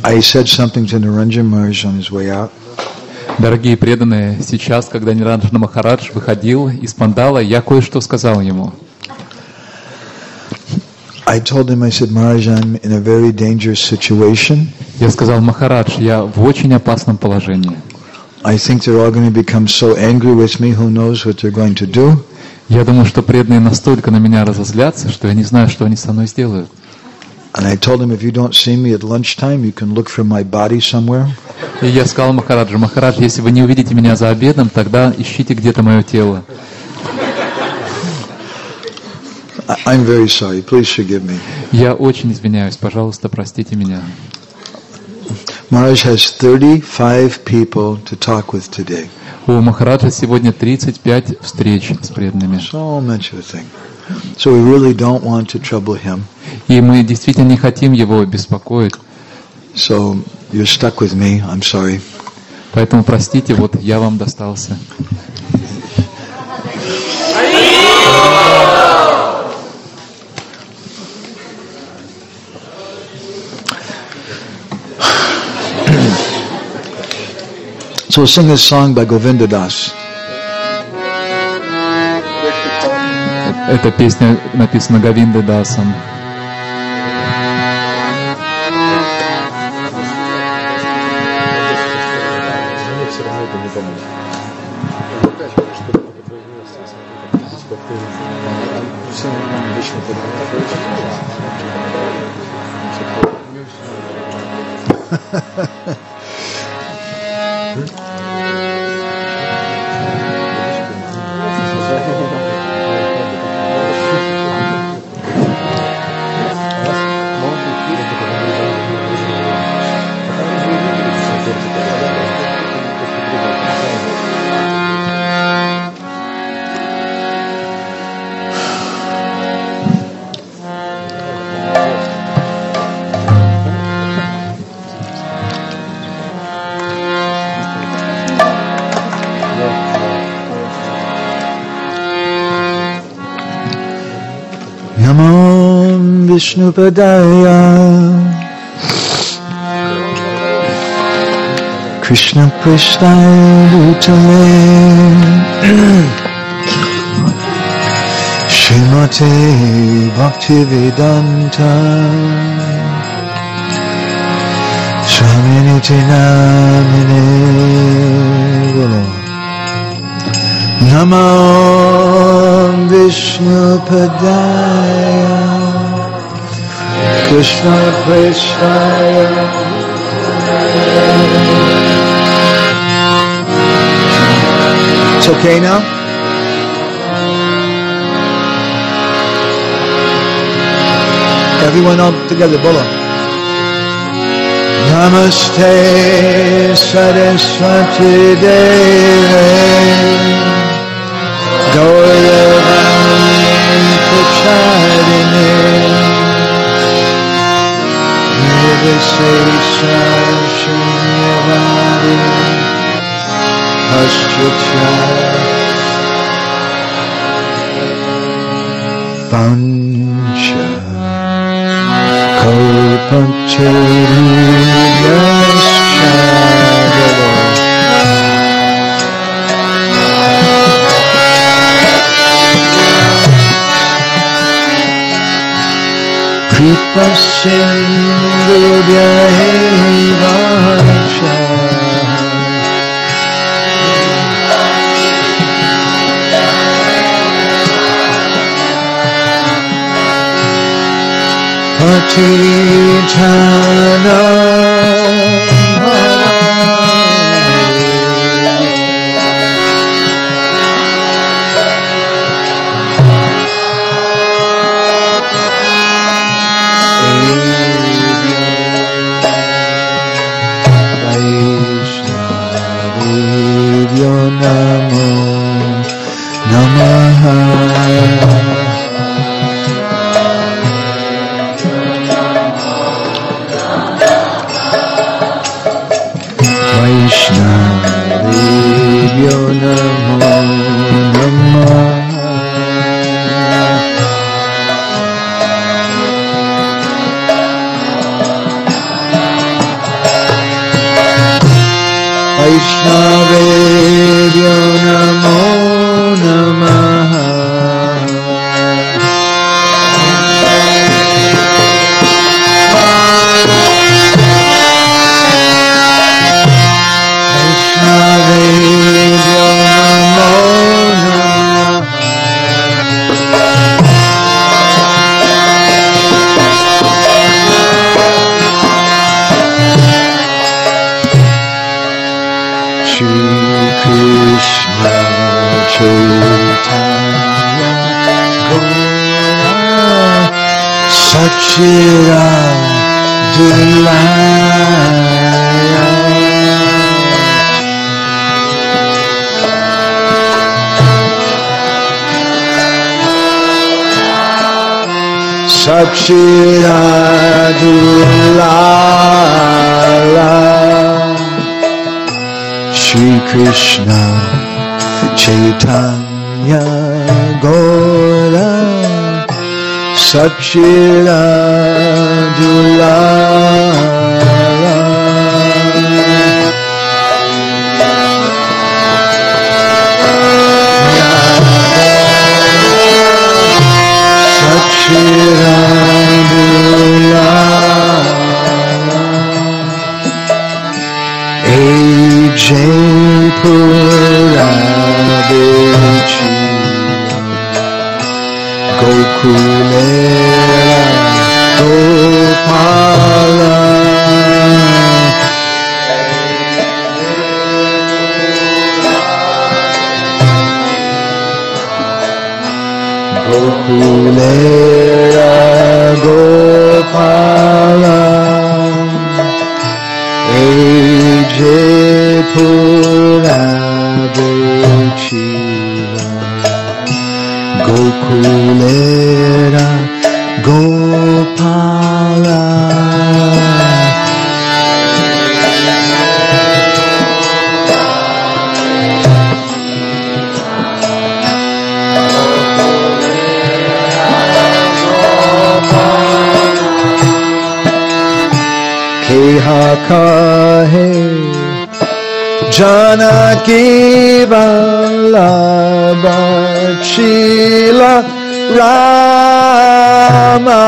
I said something to Niranjan Maharaj on his way out. Дорогие преданные, сейчас, когда Ниранджана Махарадж выходил из пандала, я кое-что сказал ему. I told him, I said, Maharaj, I'm in a very dangerous situation. Я сказал: Махарадж, я в очень опасном положении. I think they're all going to become so angry with me, who knows what they're going to do. Я думаю, что преданные настолько на меня разозлятся, что я не знаю, что они со мной сделают. And I told him, if you don't see me at lunchtime, you can look for my body somewhere. И я сказал Махараджу: Махарадж, если вы не увидите меня за обедом, тогда ищите где-то мое тело. I'm very sorry. Please forgive me. Я очень извиняюсь, пожалуйста, простите меня. Maharaj has 35 people to talk with today. У Махараджа сегодня 35 встреч с преданными. So much of a thing. So we really don't want to trouble him. И мы действительно не хотим его беспокоить. So you're stuck with me. I'm sorry. Поэтому простите, вот я вам достался. So we'll sing this song by Govinda Das. Эта песня написана Говинда Дасом. Namo Vishnupadaya Krishna Prasthaya Bhutale Srimate Bhaktivedanta Swaminiti Namine Guru Namo Vishnupadaya Krishna Prasthaya It's okay now? Everyone all together, Bola. Namaste Saraswati Deve Gauravani Pracharine Nirvisesha Shunyavadi Ashtrata Pancha Kalpantarubhyascha Kripasindhubhya Patitana Vaishnavibhyo Namo Namaha Vaishnavebhyo Namo Namaha Vaishnavebhyo Namo Krishna Chaitanya Gaura Satchidanandaya Satchidanandaya Shri Krishna Chaitanya Gaura Satchidanandaya Jaipura Dechi Gokulera Gopala Gokulera Gopala Jaipura Dechiva Gokulera Gopala Keha kahe Janaki Vallabha Srila Rama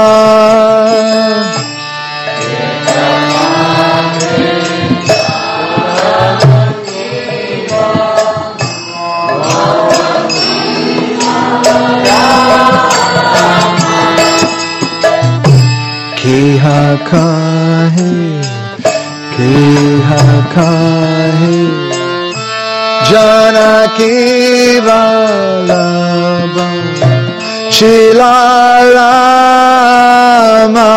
Keha kahe Janaki Vallabha Srila Rama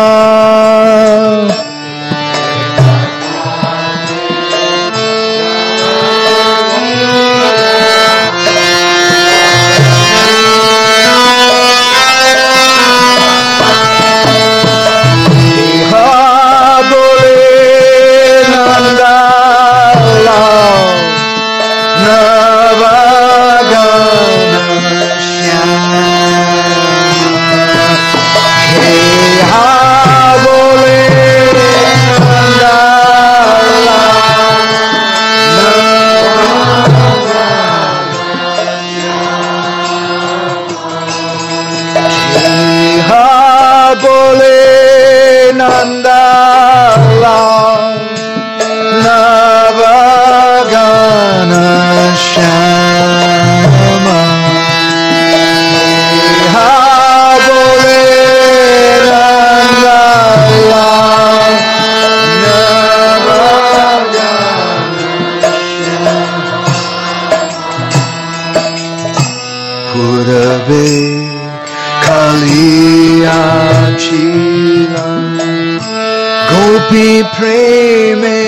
Gopi preme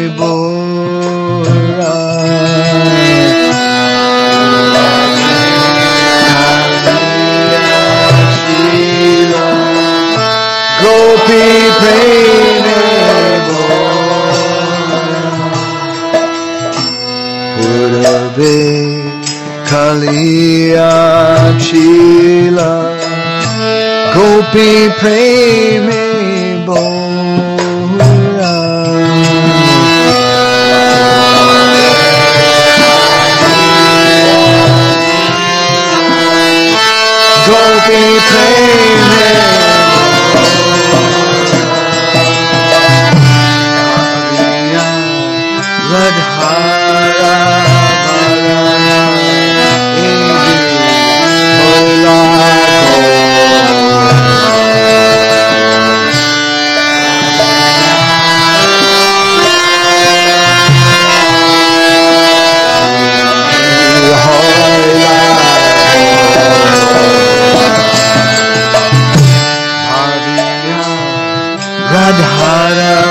bora Gopi preme bora Purave Kaliya Chila Gopi preme bora Radhara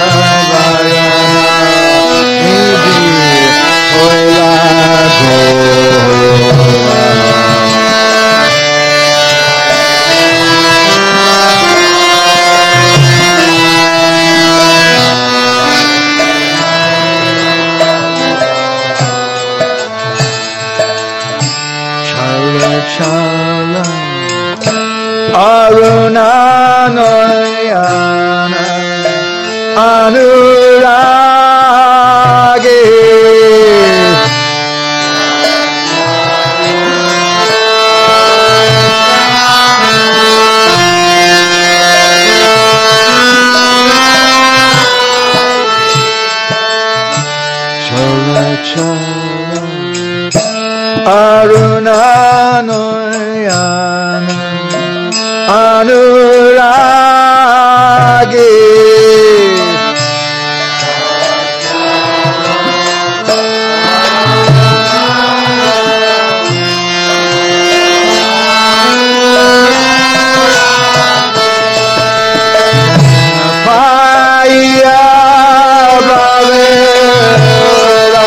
Chala Arunanoyana Anurage Chala Chala Arunanoyana Anurage Paya Bhavera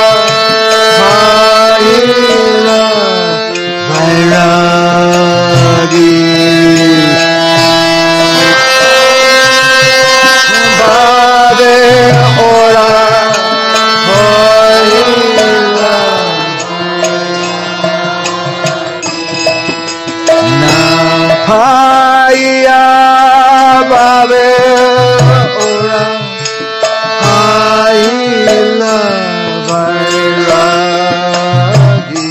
Paya Vairagi Bhave Ora Hoila Na Paya Bhave Ora Hoila Vairagi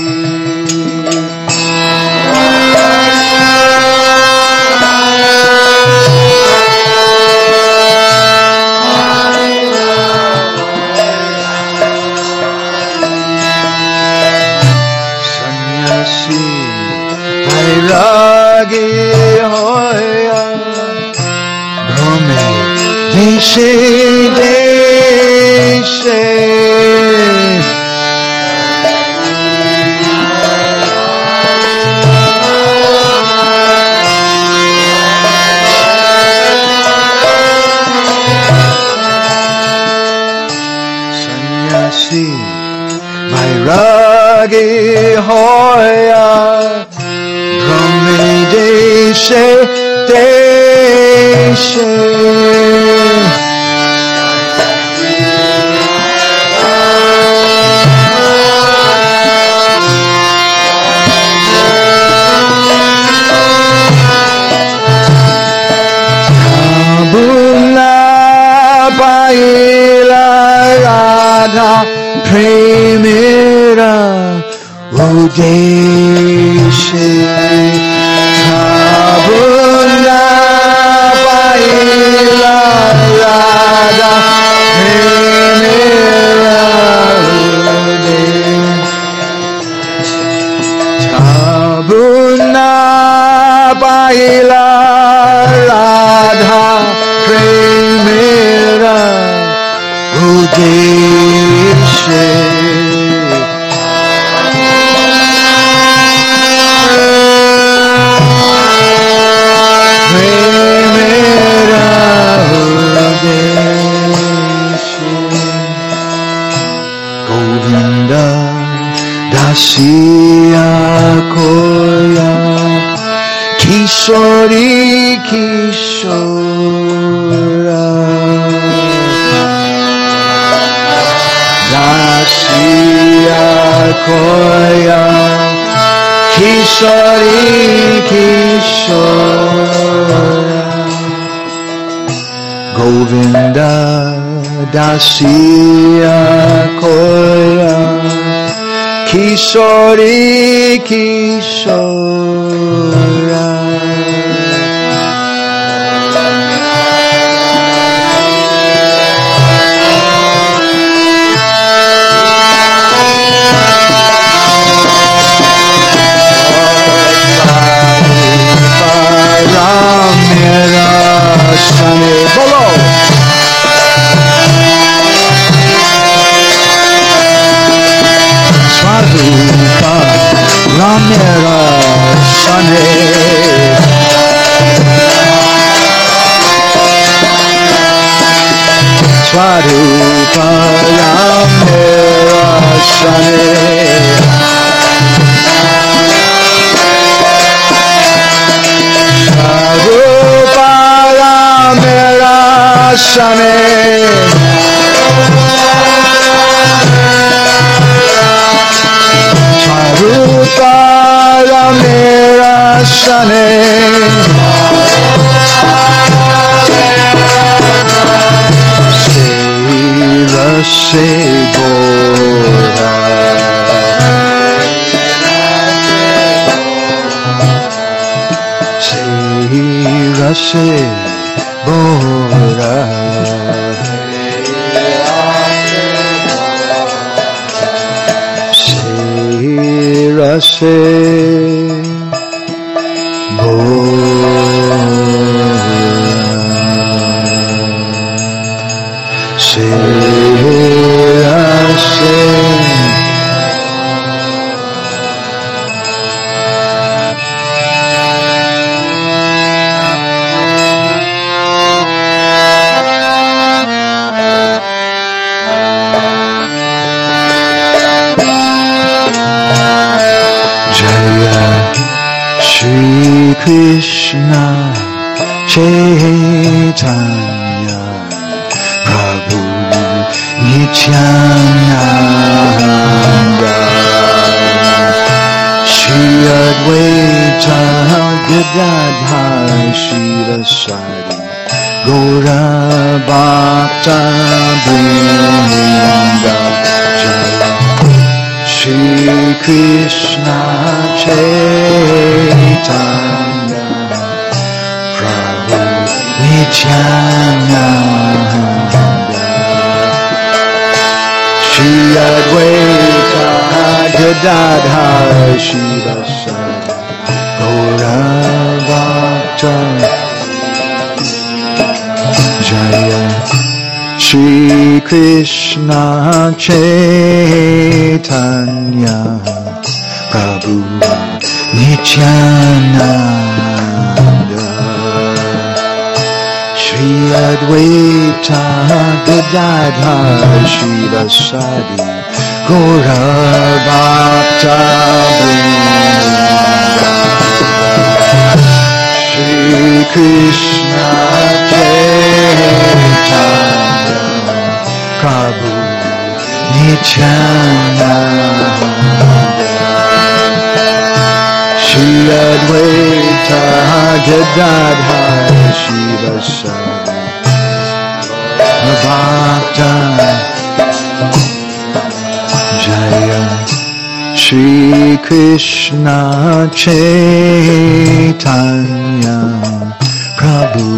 Sannyasi Vairagi hoya Brahme Deshe Deshe Sannyasi Vairagi hoya Brahme Deshe Deshe Bula Paila Radha Premira Udeshe Bula Paila Radha Premira Udeshe Bula Paila Radha Premira Udeshe Premira Udeshe Govinda Dasiya Koya Kishori Kishora Dasiya Koya Kishori Kishora Govinda Dasiya Koya Kishori Kishora Swarupa Ramera Sane Swarupayam Mera Shane Swarupayam Mera Shane Swarupayam Mera Shane Rase Bora Say Rase Bora Say Rase Krishna Chaitanya Prabhu Nityananda Shri Advaita Gadadhar Shivasari Gaura Bhakta Vrinda Jaya Shri Krishna Chaitanya Prabhu Nityananda Shri Advaita Gadadhar Shivasari Gaura Bhakta Jaya Shri Krishna Chaitanya Prabhu Nityananda Shri Advaita Gadadhar Shivasari Gaura Bhakta Vrinda Shri Krishna Chaitanya Prabhu Nityananda Shri Advaita Gadadhar Shivasari Bhakta Jaya Shri Krishna Chaitanya Prabhu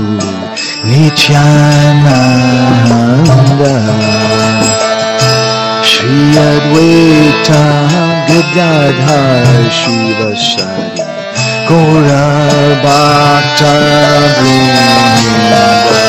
Nityananda Shri Advaita Gadadhar Shivasari Gaura Bhakta Vrinda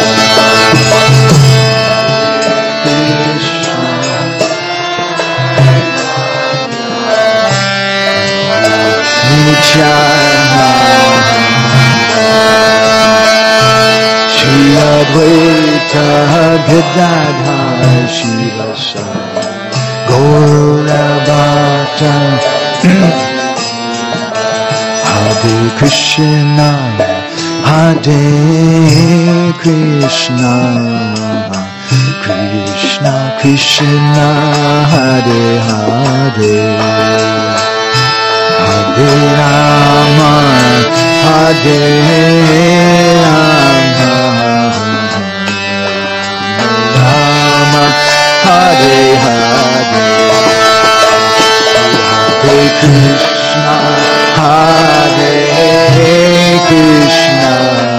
Shri Advaita Gadadhar Shivasari Gaura Bhakta Hare Krishna Hare Krishna Krishna Krishna Hare Hare Hare Rama Hare Rama Rama Hare Hare Hare Krishna Hare Krishna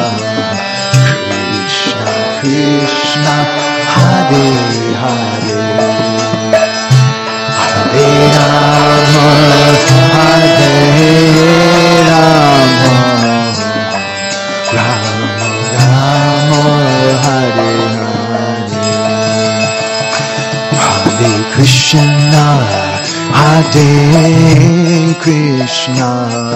Krishna Krishna Hare Hare Hare Rama Hare Rama Rama Rama Hare Hare Hare Krishna Hare Krishna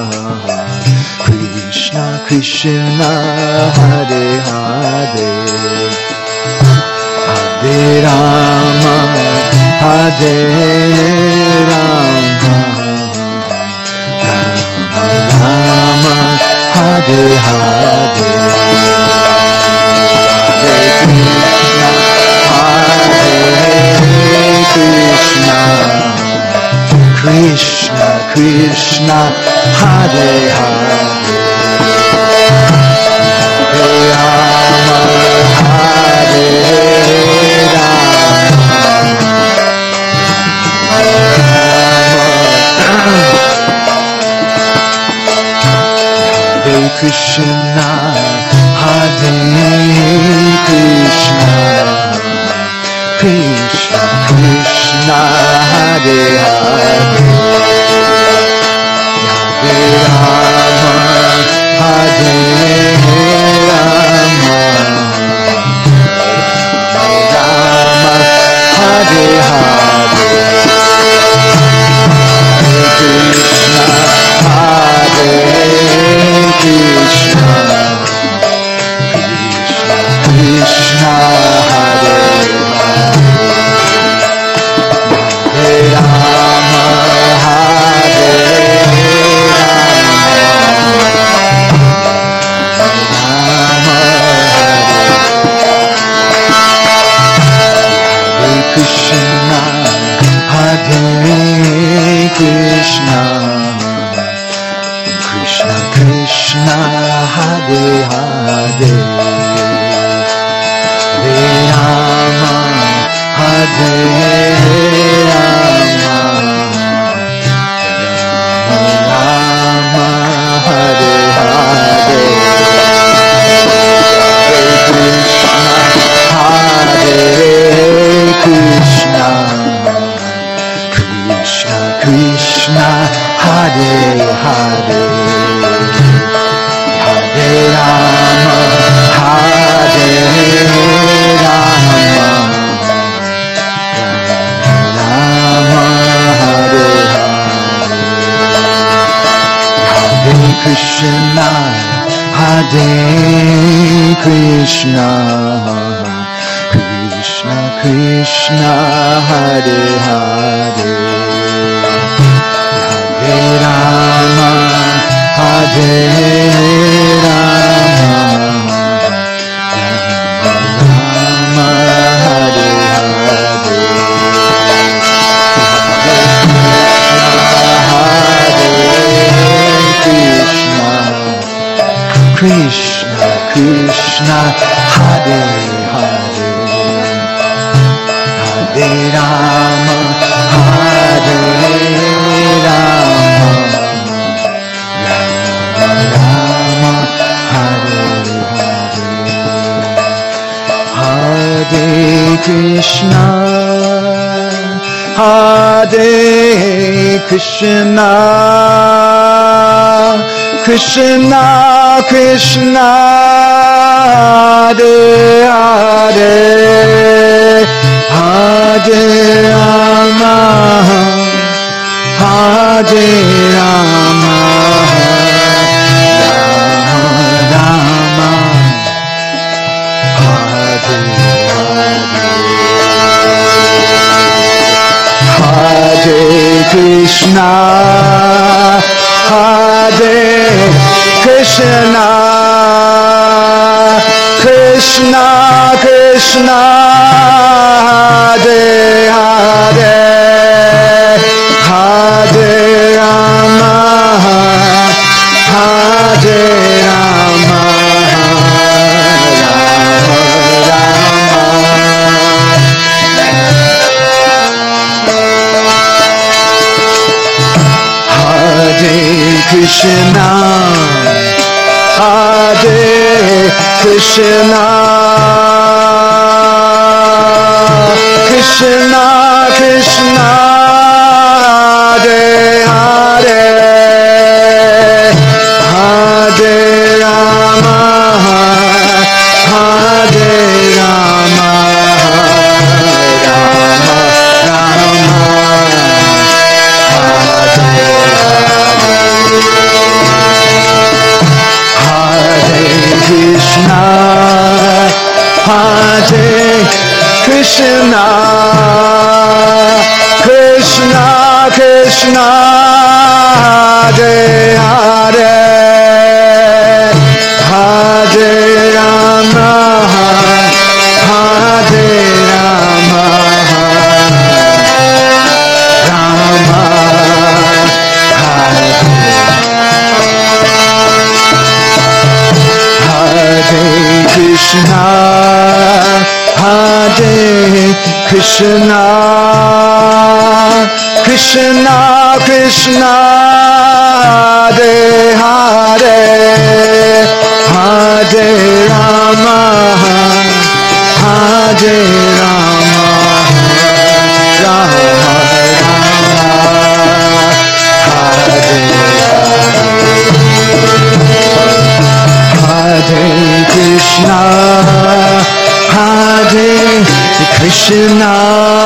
Krishna Krishna Hare Hare Hare Rama, Hare Rama, Rama, Hare Hare, Krishna, Krishna, Hare Hare, Hare Rama, Hare Hare Krishna, Hare Krishna, Krishna Krishna, Hare Hare, Hare Rama, Hare Rama, Rama, Hare Hare, Krishna, Hare Krishna, Krishna Krishna, Hare Hare, Rama, Hare Rama, Hare Krishna, Hare Krishna, Krishna Krishna, Hare Hare, Hare Rama, Hare Rama, Rama, Hare Hare, Hare Krishna, Krishna Krishna, Hare Hare, Hare Rama, Hare Rama, Rama, Hare Hare, Hare Krishna, Hare Krishna, Krishna Krishna, Hare Hare, Hare Rama, Hare Rama, Rama, Hare Hare, Krishna Krishna, Hare Hare, Hare Rama, Hare Rama, Rama, Hare Hare, Hare Krishna, Hare Krishna, Krishna Krishna, Hare Hare, Hare Rama, Hare Rama, Rama Rama, Hare Hare, Hare Krishna, Hare Krishna, Krishna Krishna, Hare Hare, Hare Rama, Hare Rama, Hare Krishna, Hare Krishna, Krishna Krishna, Hare Hare, Hare Rama, Hare Rama, Rama Rama, Hare Krishna, Hare Krishna, Krishna, Krishna, Hare Hare, Hare Rama, Hare Rama, Rama Hare Hare Krishna, Hare Krishna, Krishna Krishna, Hare Hare, Hare Rama, Hare Rama, Rama Rama, Hare Hare Krishna, Hare Krishna,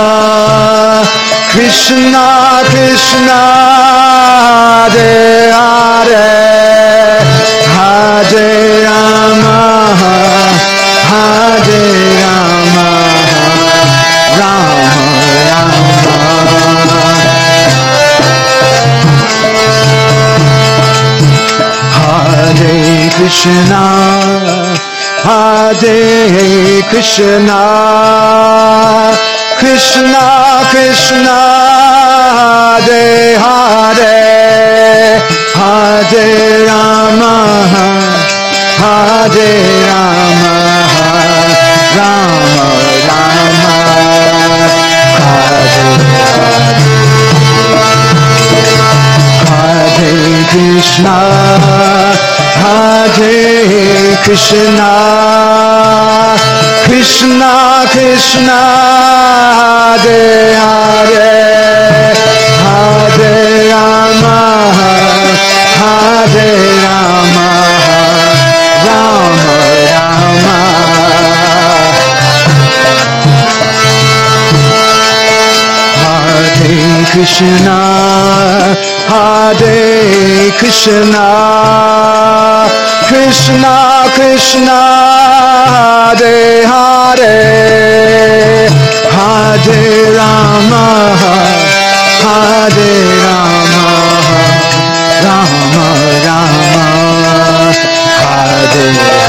Krishna Krishna, Hare Hare, Hare Rama, Hare Rama, Rama Rama. Hare Krishna, Hare Krishna, Krishna Krishna, Hare Hare, Hare Rama, Hare Rama, Rama Rama, Hare Hare Krishna, Hare Krishna, Krishna Krishna, Hare Hare, Hare Rama, Hare Rama, Rama Rama. Hare Krishna, Hare Krishna, Krishna Krishna, Hare Hare, Hare Rama, Hare Rama, Rama Rama, Hare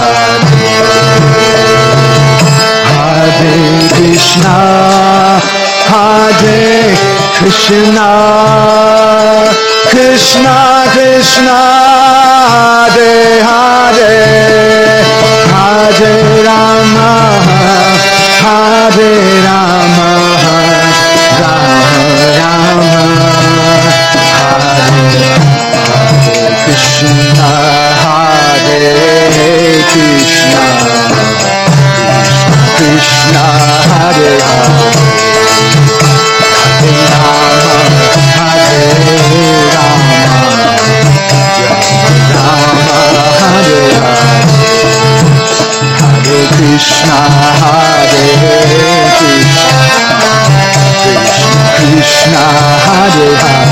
Hare, Hare Krishna, Hare Krishna, Krishna Krishna, Hare Hare, Hare Rama, Hare Rama, Rama Rama, Hare Krishna, Hare Krishna, Krishna Hare Hare, Hare Rama, Rama Hare Hare, Hare Krishna, Hare Krishna, Krishna Hare Hare,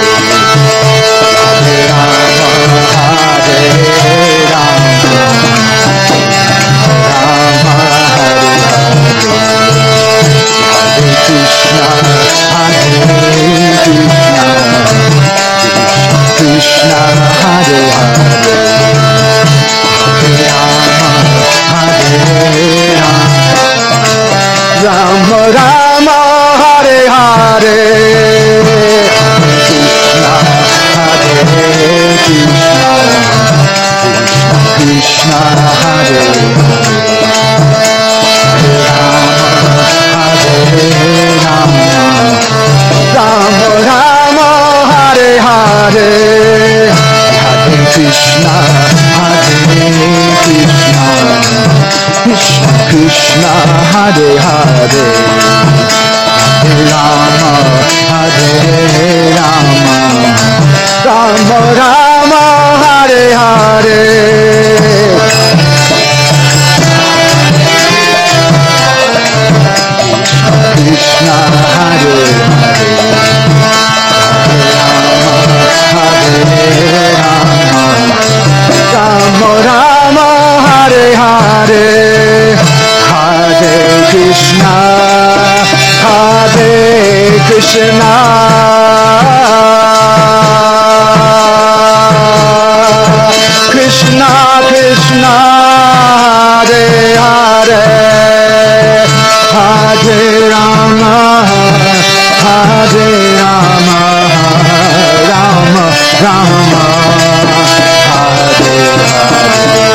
Hare Rama, Hare Rama, Rama Hare Hare, Hare Krishna, Hare Krishna, Krishna Hare Hare, Hare Rama, Hare Rama, Rama Rama Hare Hare, Krishna Hare Krishna, Krishna Hare Rama, Rama Rama Hare Hare, Hare Krishna, Hare Krishna, Krishna Krishna Hare Hare, Hare Rama, Hare Rama, Rama Rama Hare Hare, Krishna Hare Hare, Hare Rama, Rama Rama Hare Hare, Hare Krishna, Krishna Krishna Krishna Hare Hare Hare Rama Hare Rama Rama Rama Hare Hare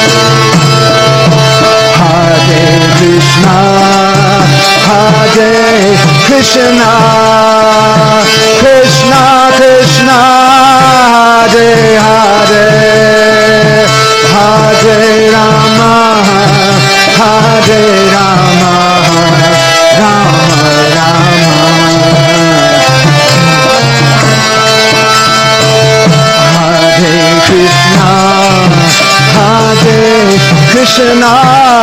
Hare Krishna Hare Krishna Krishna Krishna Hare Hare Hare Rama Hare Rama Rama Rama Hare Krishna Hare Krishna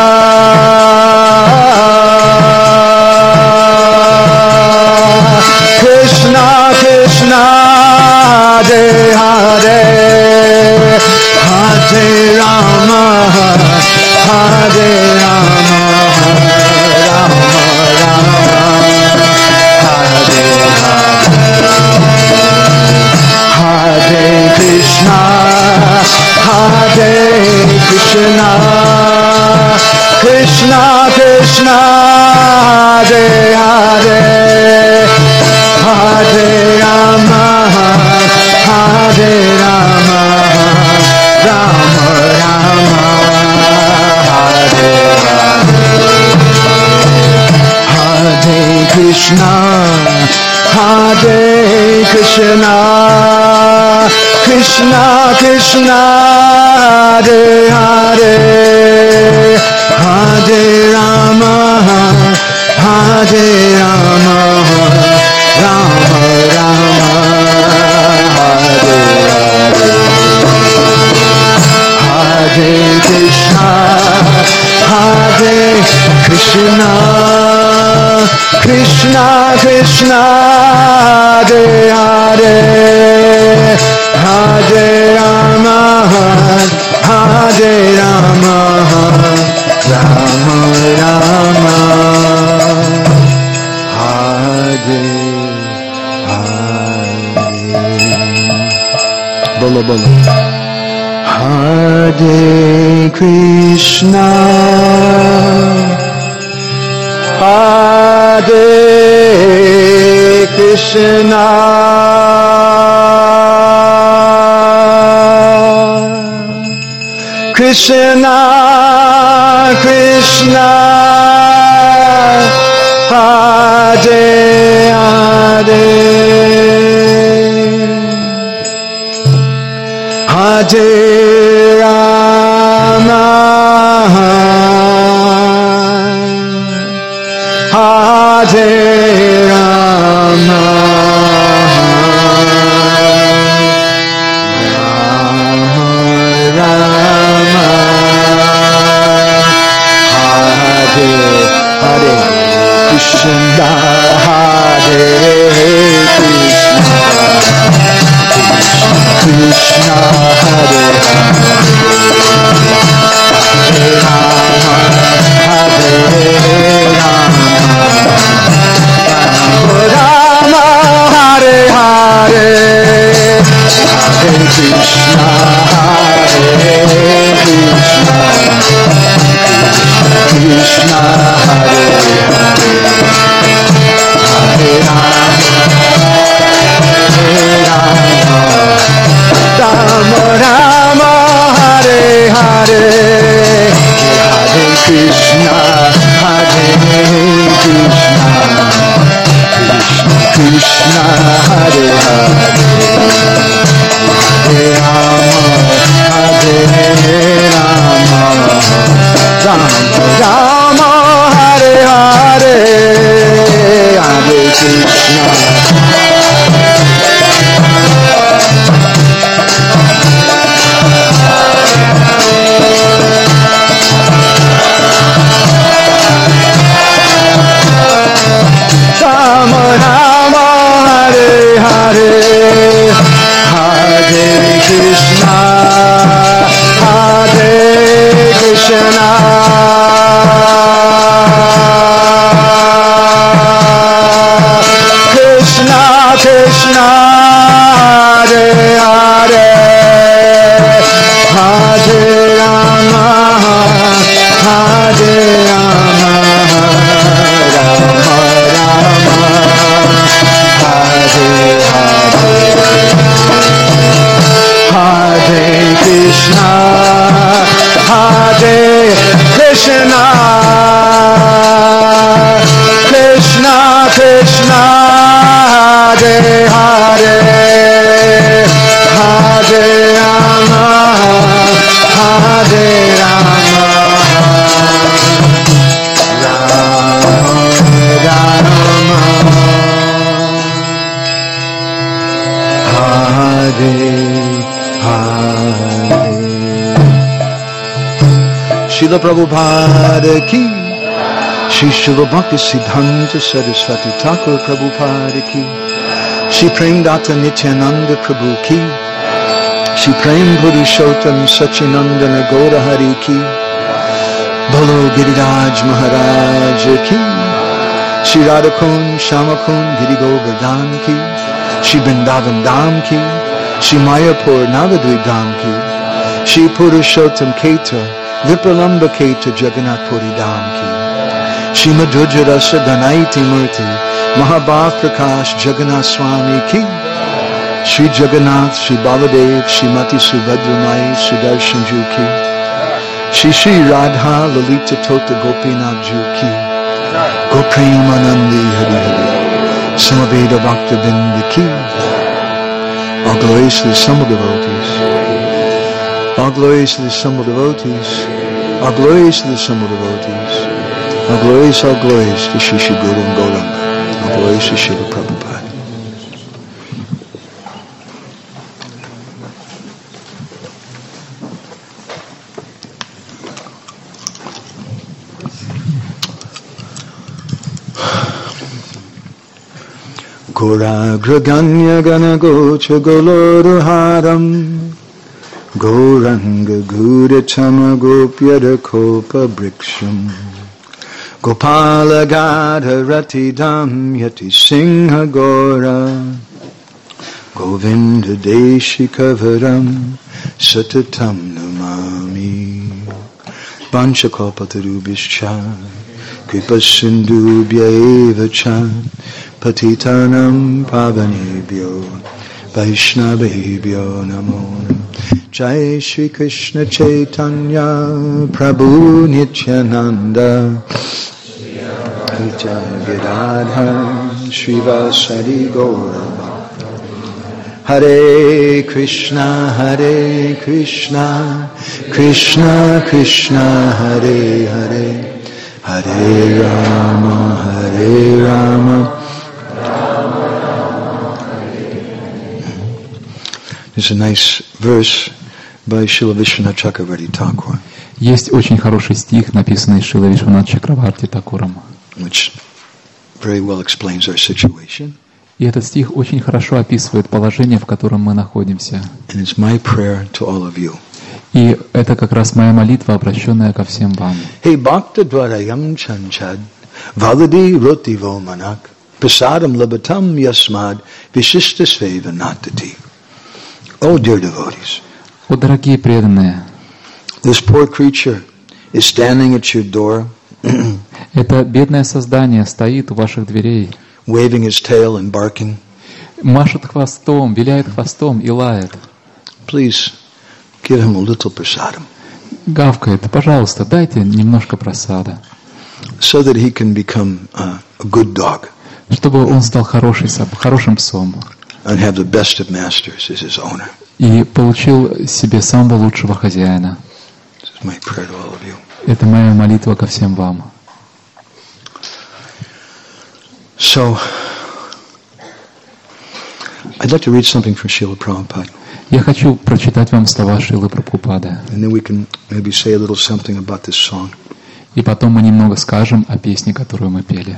Krishna Krishna Hare Hare Hare Rama Hare Rama Rama Rama Hare Hare Krishna Hare Krishna Krishna Krishna Hare Hare Hare Rama Hare Rama Rama Rama Hare Hare Krishna Hare Krishna Krishna Krishna Hare Hare Hare Rama Hare Rama Rama Rama Hare Hare Krishna Hare Krishna Krishna Krishna Hare Hare Hare Rama Hare Rama Rama Rama Hare Hare Bolo Bolo Hare Krishna Hare Krishna Krishna Krishna Hare Hare Hare Rama Hare Rama Rama Rama Hare Hare Krishna Hare Krishna Krishna Hare Hare Rama Hare Rama Rama Hare Hare Hare Krishna Hare Krishna Krishna Hare Hare Srila Prabhupada ki, Shri Srila Bhakti Siddhanta Saraswati Thakur Prabhupada ki, Shri Prem Data Nityananda Prabhu ki, Shri Prem Purushottam Sachinandana Gaura Hari ki, Bolo Giriraj Maharaj ki, Shri Radhakund Shamakund Giri Govardhan ki, Shri Vrindavan Dham ki, Shri Mayapur Navadvip Dham ki, Shri Purushottam Ketra Vipralamba Ketra Jagannath Puri Dham ki, Shri Madhurja Rasa Dhanaiti Murti Mahabhav Prakash Jagannath Swami ki, Shri Jagannath Shri Baladev Shrimati Subhadramai Sudarshan Ju ki, Shri Shri Radha Lalita Tota Gopinath Ju ki, Gopremanandi Hari Hari Samaveda Bhakta Binda ki. All glories to the assembled devotees. All glories to the assembled devotees. All glories to the assembled devotees. All glories to Shri Shri Guru and Gauranga. All glories to Srila Prabhupada. Gauragraganya Gana Gocha Goloruharam Gauranga Guritama Gopyada Kopa Briksham Gopala Gadha Ratidam Yati Singha Gora Govinda Deshikavaram Satatam Namami Vanchakalpatarubhischa Kripa Sindhubhya Eva Cha Patitanam Pavanebhyo Vaishnavebhyo Namo Jai Shri Krishna Chaitanya Prabhu Nityananda Nitya Giradhar Srivasadi Gaura Hare Krishna Krishna Krishna Hare Hare Hare Rama There's a nice verse by Srila Vishwanath Chakravarti Thakur. Есть очень хороший стих, написанный Шрилой Вишванат Чакраварти Такуром. Which very well explains our situation. И этот стих очень хорошо описывает положение, в котором мы находимся. And it's my prayer to all of you. И это как раз моя молитва, обращенная ко всем вам. Hey Bhakta Dvarayam Chanchad Valadi Rotivo Manak Prasadam Labatam Yasmad Vishishta Sveva Natati. Oh dear devotees. О, дорогие преданные, This poor creature is standing at your door, это бедное создание стоит у ваших дверей, waving his tail and barking. машет хвостом, виляет хвостом и лает. Please give him a little prasadam, Гавкает: пожалуйста, дайте немножко просада, so that he can become a good dog чтобы он стал хорошим псом and have the best of masters as his owner. и получил себе самого лучшего хозяина. This is my prayer to all of you. Это моя молитва ко всем вам. So, I'd like to read something from Srila Prabhupada. Я хочу прочитать вам слова Шрилы Прабхупады. And then we can maybe say a little something about this song. И потом мы немного скажем о песне, которую мы пели.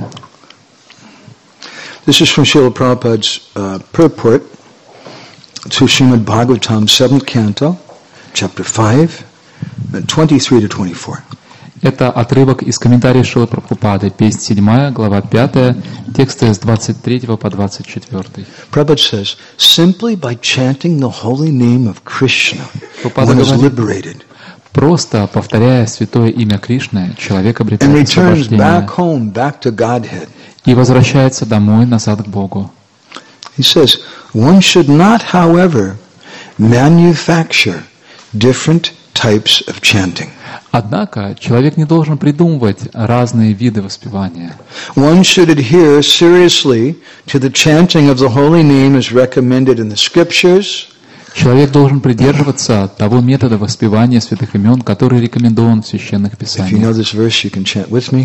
This is from Srila Prabhupada's purport to Srimad Bhagavatam, 7th canto, chapter 5, 23 to 24. Это отрывок из комментария Шрилы Прабхупады, песнь 7, глава 5, тексты с 23 по 24. Prabhupada says, simply by chanting the holy name of Krishna, Prabhupada one is говорит, liberated просто повторяя святое имя Кришны, человек and обретает returns back освобождение home, back to Godhead. и возвращается домой, назад к Богу. He says, one should not, however, manufacture different types of chanting. Однако человек не должен придумывать разные виды воспевания. One should adhere seriously to the chanting of the holy name as recommended in the scriptures. Человек должен придерживаться того метода воспевания святых имен, который рекомендован в священных If you know писаниях. this verse, you can chant with me.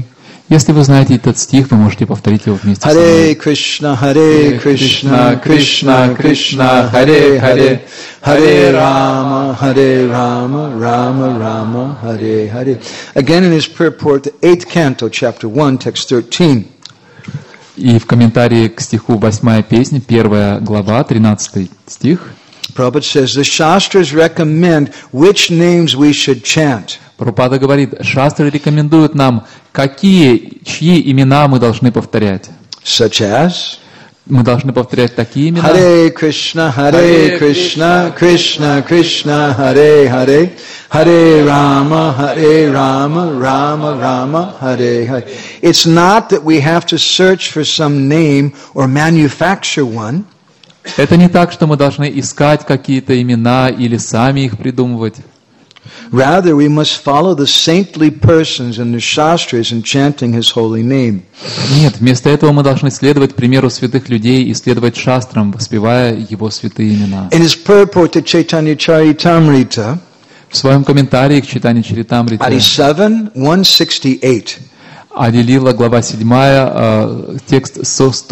Если вы знаете этот стих, вы можете повторить его вместе со Hare мной. Krishna, Krishna Krishna, Hare Hare, Hare Rama, Rama Rama, Hare Hare. Again in his purport, the 8th canto, chapter 1, text 13. И в комментарии к стиху 8 песни, 1 глава, 13 стих, Prabhupada says, the Shastras recommend which names we should chant. Прабхупада говорит, шастры рекомендуют нам, чьи имена мы должны повторять. Such as? Мы должны повторять такие имена. Hare Krishna, Krishna Krishna, Hare Hare, Hare Rama, Rama Rama, Hare Hare. It's not that we have to search for some name or manufacture one. Это не так, что мы должны искать какие-то имена или сами их придумывать. Rather, we must follow the saintly persons in the Shastras in chanting His holy name. Нет, вместо этого мы должны следовать примеру святых людей и следовать шастрам, воспевая Его святые имена. In his purport to Chaitanya Charitamrita, в своем комментарии к читанию Чаритамриты, Adi 7, 168, Ади-лила, глава 7, текст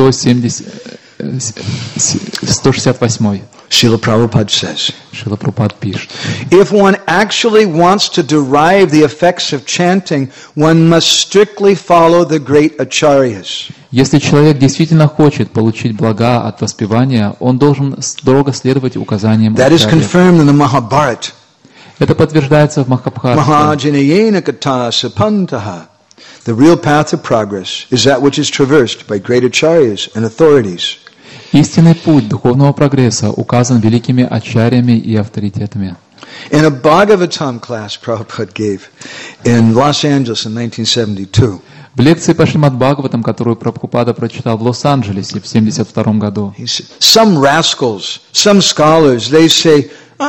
168. Srila Prabhupada says, Шрила Прабхупада пишет, if one actually wants to derive the effects of chanting, one must strictly follow the great acharyas. если человек действительно хочет получить блага от воспевания, он должен строго следовать указаниям That is ачарьев. confirmed in the Mahabharata. Это подтверждается в Махабхарате. Mahajanayena kata sapantaha. The real path of progress is that which is traversed by great acharyas and authorities. Истинный путь духовного прогресса указан великими ачарьями и авторитетами. In a Bhagavatam class Prabhupada gave in Los Angeles in 1972, В лекции по Шримад Бхагаватам, которую Прабхупада прочитал в Лос-Анджелесе в 1972 году, he said, some rascals, some scholars, they say,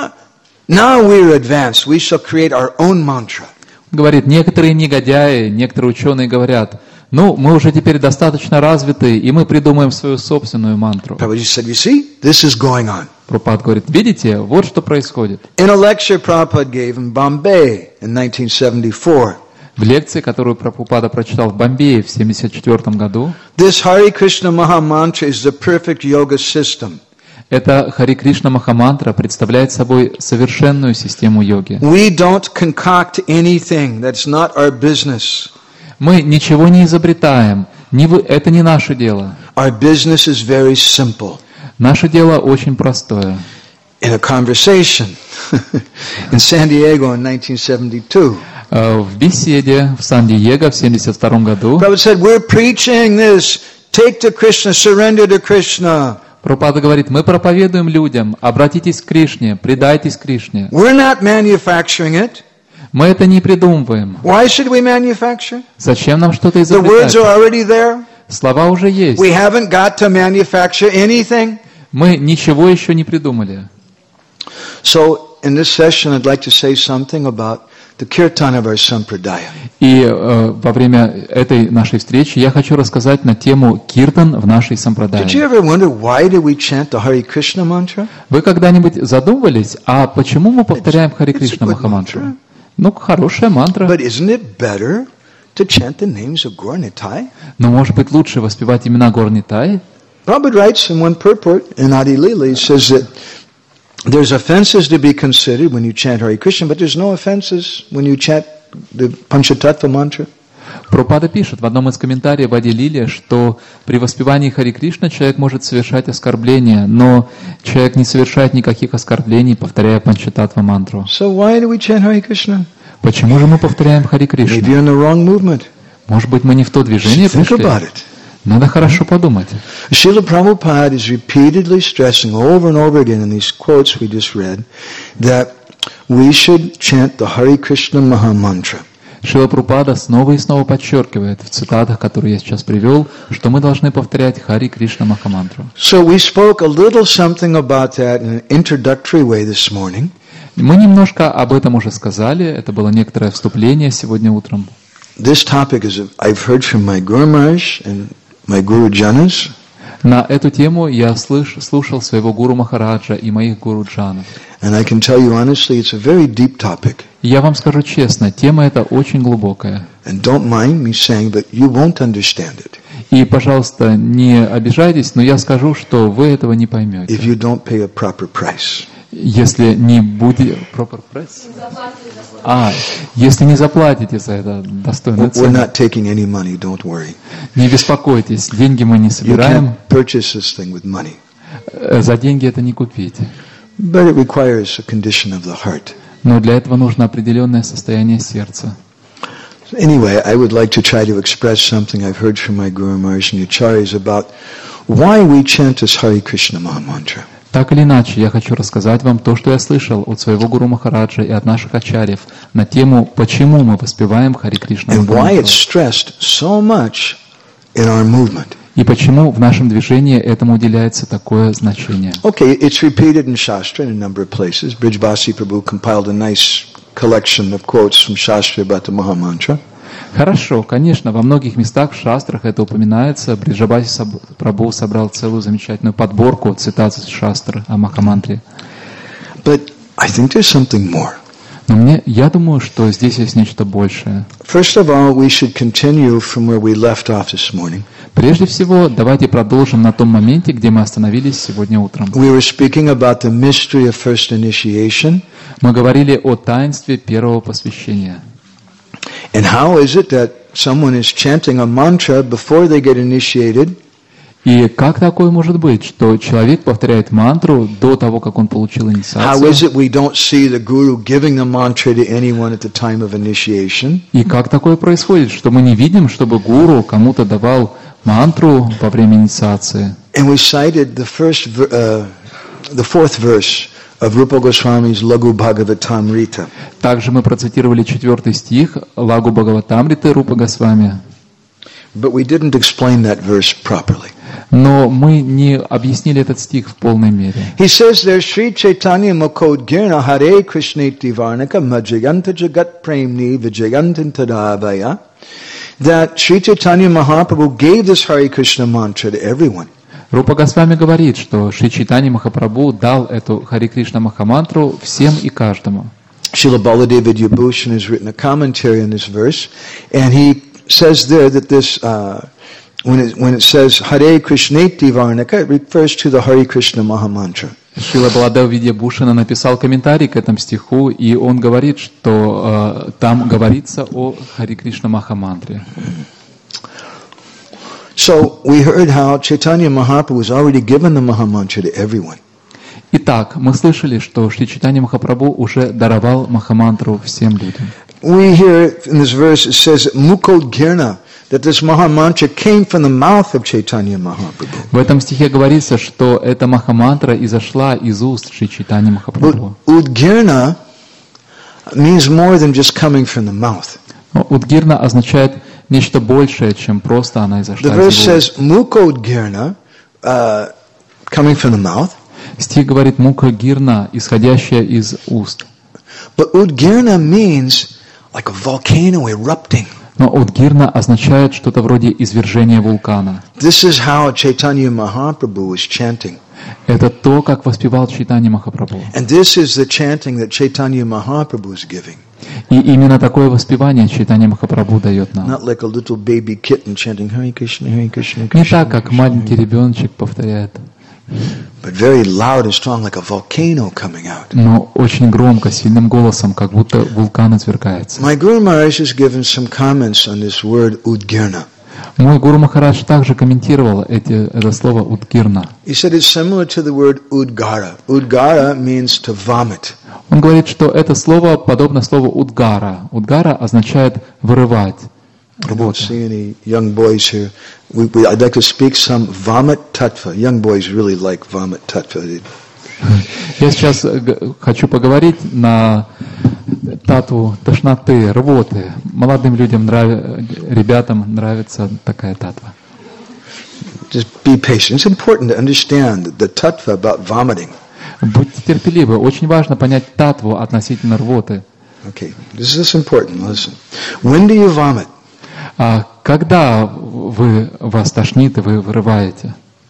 now we're advanced, we shall create our own mantra. говорит, некоторые негодяи, некоторые ученые говорят, ну, мы уже теперь достаточно развиты, и мы придумаем свою собственную мантру. Prabhupada said, you see, this is going on. Прабхупада говорит, видите, вот что происходит. In a lecture Prabhupada gave in Bombay in 1974, В лекции, которую Прабхупада прочитал в Бомбее в 1974 году, this Hare Krishna Maha Mantra is the perfect yoga system. эта Хари Кришна Махамантра представляет собой совершенную систему йоги. We don't concoct anything. That's not our business. Мы ничего не изобретаем, это не наше дело. Our business is very simple. Наше дело очень простое. In a conversation in San Diego in 1972, В беседе в Сан-Диего в 1972 году Prabhupada said, we're preaching this. Take to Krishna, surrender to Krishna. Прабхупада говорит, мы проповедуем людям, обратитесь к Кришне, предайтесь Кришне. We're not manufacturing it. Мы это не придумываем. Why should we manufacture? Зачем нам что-то The words изобретать? are already there. Слова уже есть. We haven't got to manufacture anything. Мы ничего еще не придумали. So, in this session, I'd like to say something about the kirtan of our sampradaya. И во время этой нашей встречи я хочу рассказать на тему киртан в нашей Did you сампрадае. ever wonder why do we chant the Hare Krishna mantra? Вы когда-нибудь задумывались, а почему мы повторяем Хари It's a Кришна good Махамантру? mantra. Ну, хорошая мантра. But isn't it better to chant the names of Gaur Nitai? Но может быть лучше воспевать имена Гор Нитай? Prabhupada writes in one purport in Adi Lila, he says that there's offenses to be considered when you chant Hare Krishna, but there's no offenses when you chant the Panchatattva mantra. Прабхупада пишет в одном из комментариев в Ади Лиле, что при воспевании Хари Кришна человек может совершать оскорбления, но человек не совершает никаких оскорблений, повторяя Панчататтва мантру. So why do we chant Hare Krishna? Почему же мы повторяем Хари Maybe Кришну? you're in the wrong movement. Может быть, мы не в то движение Think пришли? about it. Надо хорошо подумать. Srila Prabhupada is repeatedly stressing over and over again in these quotes we just read that we should chant the Hare Krishna Maha Mantra. Шрила Прабхупада снова и снова подчеркивает в цитатах, которые я сейчас привел, что мы должны повторять Хари Кришна Махамантру. So we spoke a little something about that in an introductory way this morning. Мы немножко об этом уже сказали, это было некоторое вступление сегодня утром. This topic is I've heard from my Guru Maharaj and my Guru Janas. На эту тему я слушал своего гуру Махараджа и моих гуру джанов. And I can tell you honestly, it's a very deep topic. Я вам скажу честно, тема эта очень глубокая. And don't mind me saying, but you won't understand it И, пожалуйста, не обижайтесь, но я скажу, что вы этого не if поймете. you don't pay a proper price. Если не будет proper price. Если не заплатите за это достойную We're цену. not taking any money, don't worry. Не беспокойтесь, деньги мы не You собираем, can't purchase this thing with money. за деньги это не купите. But it requires a condition of the heart. Но для этого нужно определенное состояние сердца. Anyway, I would like to try to express something I've heard from my Guru Maharaj and the Acharyas about why we chant this Hare Krishna Mahamantra. Так или иначе, я хочу рассказать вам то, что я слышал от своего гуру Махараджа и от наших ачарьев на тему, почему мы воспеваем Харе Кришна And why it's Махамантру. stressed so much in our movement. И почему в нашем движении этому уделяется такое значение. Okay, it's repeated in Shastra in a number of places. Brijbasi Prabhu compiled a nice collection of quotes from Shastra about the Mahamantra. Хорошо, конечно, во многих местах в шастрах это упоминается. Бриджабаси Прабху собрал целую замечательную подборку цитат из шастр о Махамантре. But I think there's something more. Но я думаю, что здесь есть нечто большее. First of all, we should continue from where we left off this morning. Прежде всего, давайте продолжим на том моменте, где мы остановились сегодня утром. We were speaking about the mystery of first initiation. Мы говорили о таинстве первого посвящения. And how is it that someone is chanting a mantra before they get initiated, И как такое может быть, что человек повторяет мантру до того, как он получил how инициацию? is it we don't see the guru giving the mantra to anyone at the time of initiation? И как такое происходит, что мы не видим, чтобы гуру кому-то давал мантру во время инициации? And we cited the fourth verse of Rupa Goswami's Laghu Bhagavatamrita. Также мы процитировали 4 стих Лагу Бхагаватамриты Рупа Госвами. But we didn't explain that verse properly. Но мы не объяснили этот стих в полной мере. He says there, Sri Chaitanya Mukod Girna Hare Krishneti Varnaka Majayanta Jagat Premni Vijayantantadavaya, that Sri Chaitanya Mahaprabhu gave this Hare Krishna mantra to everyone. Рупа Госвами говорит, что Шри Чайтанья Махапрабху дал эту Харе Кришна Махамантру всем и каждому. Srila Baladeva Vidyabhushan has written a commentary on this verse, and he says there that this, when it says Hare Krishneti Varnaka, it refers to the Hare Krishna Mahamantra. Шрила Баладев Видьябхушана написал комментарий к этому стиху, и он говорит, что там говорится о Харе Кришна Махамантре. So we heard how Chaitanya Mahaprabhu was already given the Mahamantra to everyone. Итак, мы слышали, что Шри Чайтанья Махапрабху уже даровал Махамантру всем людям. We hear in this verse it says Mukod Girna, that this Mahamantra came from the mouth of Chaitanya Mahaprabhu. В этом стихе говорится, что эта Махамантра изошла из уст Шри Чайтаньи Махапрабху. Udgirna means more than just coming from the mouth. Но Удгирна означает нечто большее, чем просто она изошла The verse из его says уст. Mukod Girna, coming from the mouth, Стих говорит «мука гирна», исходящая из уст. but Udgirna means like a volcano erupting. Но Удгирна означает что-то вроде извержения вулкана. This is how Chaitanya Mahaprabhu was chanting. Это то, как воспевал Чайтанья Махапрабху. And this is the chanting that Chaitanya Mahaprabhu is giving. И именно такое воспевание Чайтанья Махапрабху дает нам. Not like a little baby kitten chanting Hare Krishna, Hare Krishna, Не Krishna. так, как маленький ребеночек повторяет, But very loud and strong, like a volcano coming out. но очень громко, сильным голосом, как будто вулкан извергается. My Guru Maharaj has given some comments on this word Udgirna. Мой Гуру Махарадж также комментировал это слово «удгирна». He said it's similar to the word Udgara. Udgara means to vomit. Он говорит, что это слово подобно слову «удгара». «Удгара» означает «вырывать». I don't see any young boys here. I'd like to speak some vomit tattva. Young boys really like vomit tattva. Я сейчас хочу поговорить на татву тошноты, рвоты. Молодым людям, ребятам нравится такая татва. Just be patient. It's important to understand the tattva about vomiting. Будьте терпеливы. Очень важно понять татву относительно рвоты. Okay, this is important. Listen. When do you vomit? А когда вас тошнит и вы вырываете?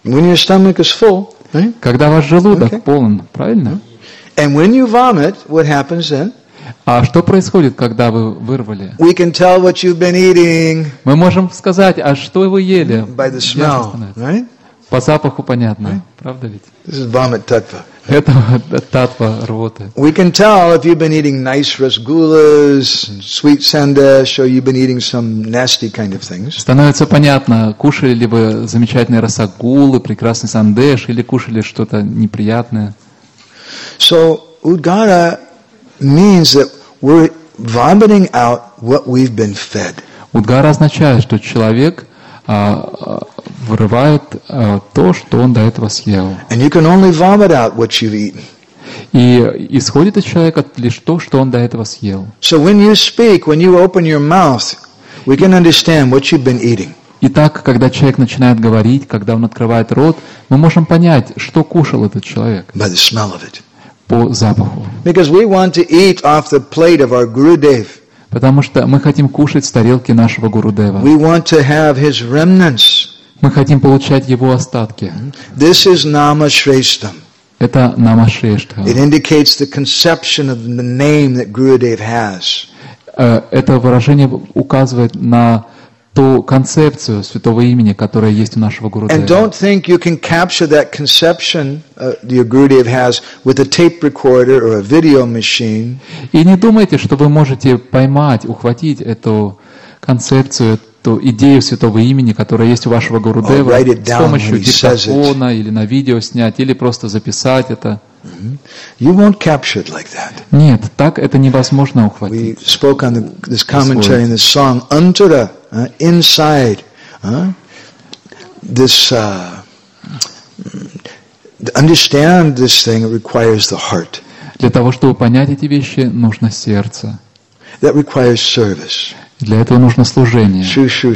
When your stomach is full, right? Когда ваш желудок полон, правильно? And when you vomit, what happens then? А что происходит, когда вы вырвали? We can tell what you've been eating Мы можем сказать, а что вы ели? by the Ясно smell, становится. right? По запаху понятно, правда ведь? This is vomit tattva. Это татва рвоты. We can tell if you've been eating nice rasgullas, and sweet sandesh, or you've been eating some nasty kind of things. Становится понятно, кушали ли вы замечательные расагулы, прекрасный сандеш, или кушали что-то неприятное. So, udgara means that we're vomiting out what we've been fed. Удгара означает, что человек вырывает то, что он до этого съел. And you can only vomit out what you've eaten. И исходит из человека лишь то, что он до этого съел. So when you speak, when you open your mouth, we can understand what you've been eating. Итак, когда человек начинает говорить, когда он открывает рот, мы можем понять, что кушал этот человек By the smell of it. по запаху. Because we want to eat off the plate of our Gurudev. Потому что мы хотим кушать с тарелки нашего Гурудева. We want to have his remnants. Мы хотим получать его остатки. This is Nama Shreshtam. Это Намашрештха. It indicates the conception of the name that Gurudev has. Это выражение указывает на ту концепцию святого имени, которая есть у нашего And Гурудева. don't think you can capture that conception your Gurudev has with a tape recorder or a video machine. И не думайте, что вы можете поймать, ухватить эту концепцию, эту идею святого имени, которая есть у вашего Гурудева, write it с down помощью when he says it. диктофона или на видео снять, или просто записать это. You won't capture it like that. Нет, так это невозможно We ухватить. spoke on this commentary in the song Antara, inside. This to understand this thing, it requires the heart. Для того, чтобы понять эти вещи, нужно сердце. That requires service. Для этого нужно служение.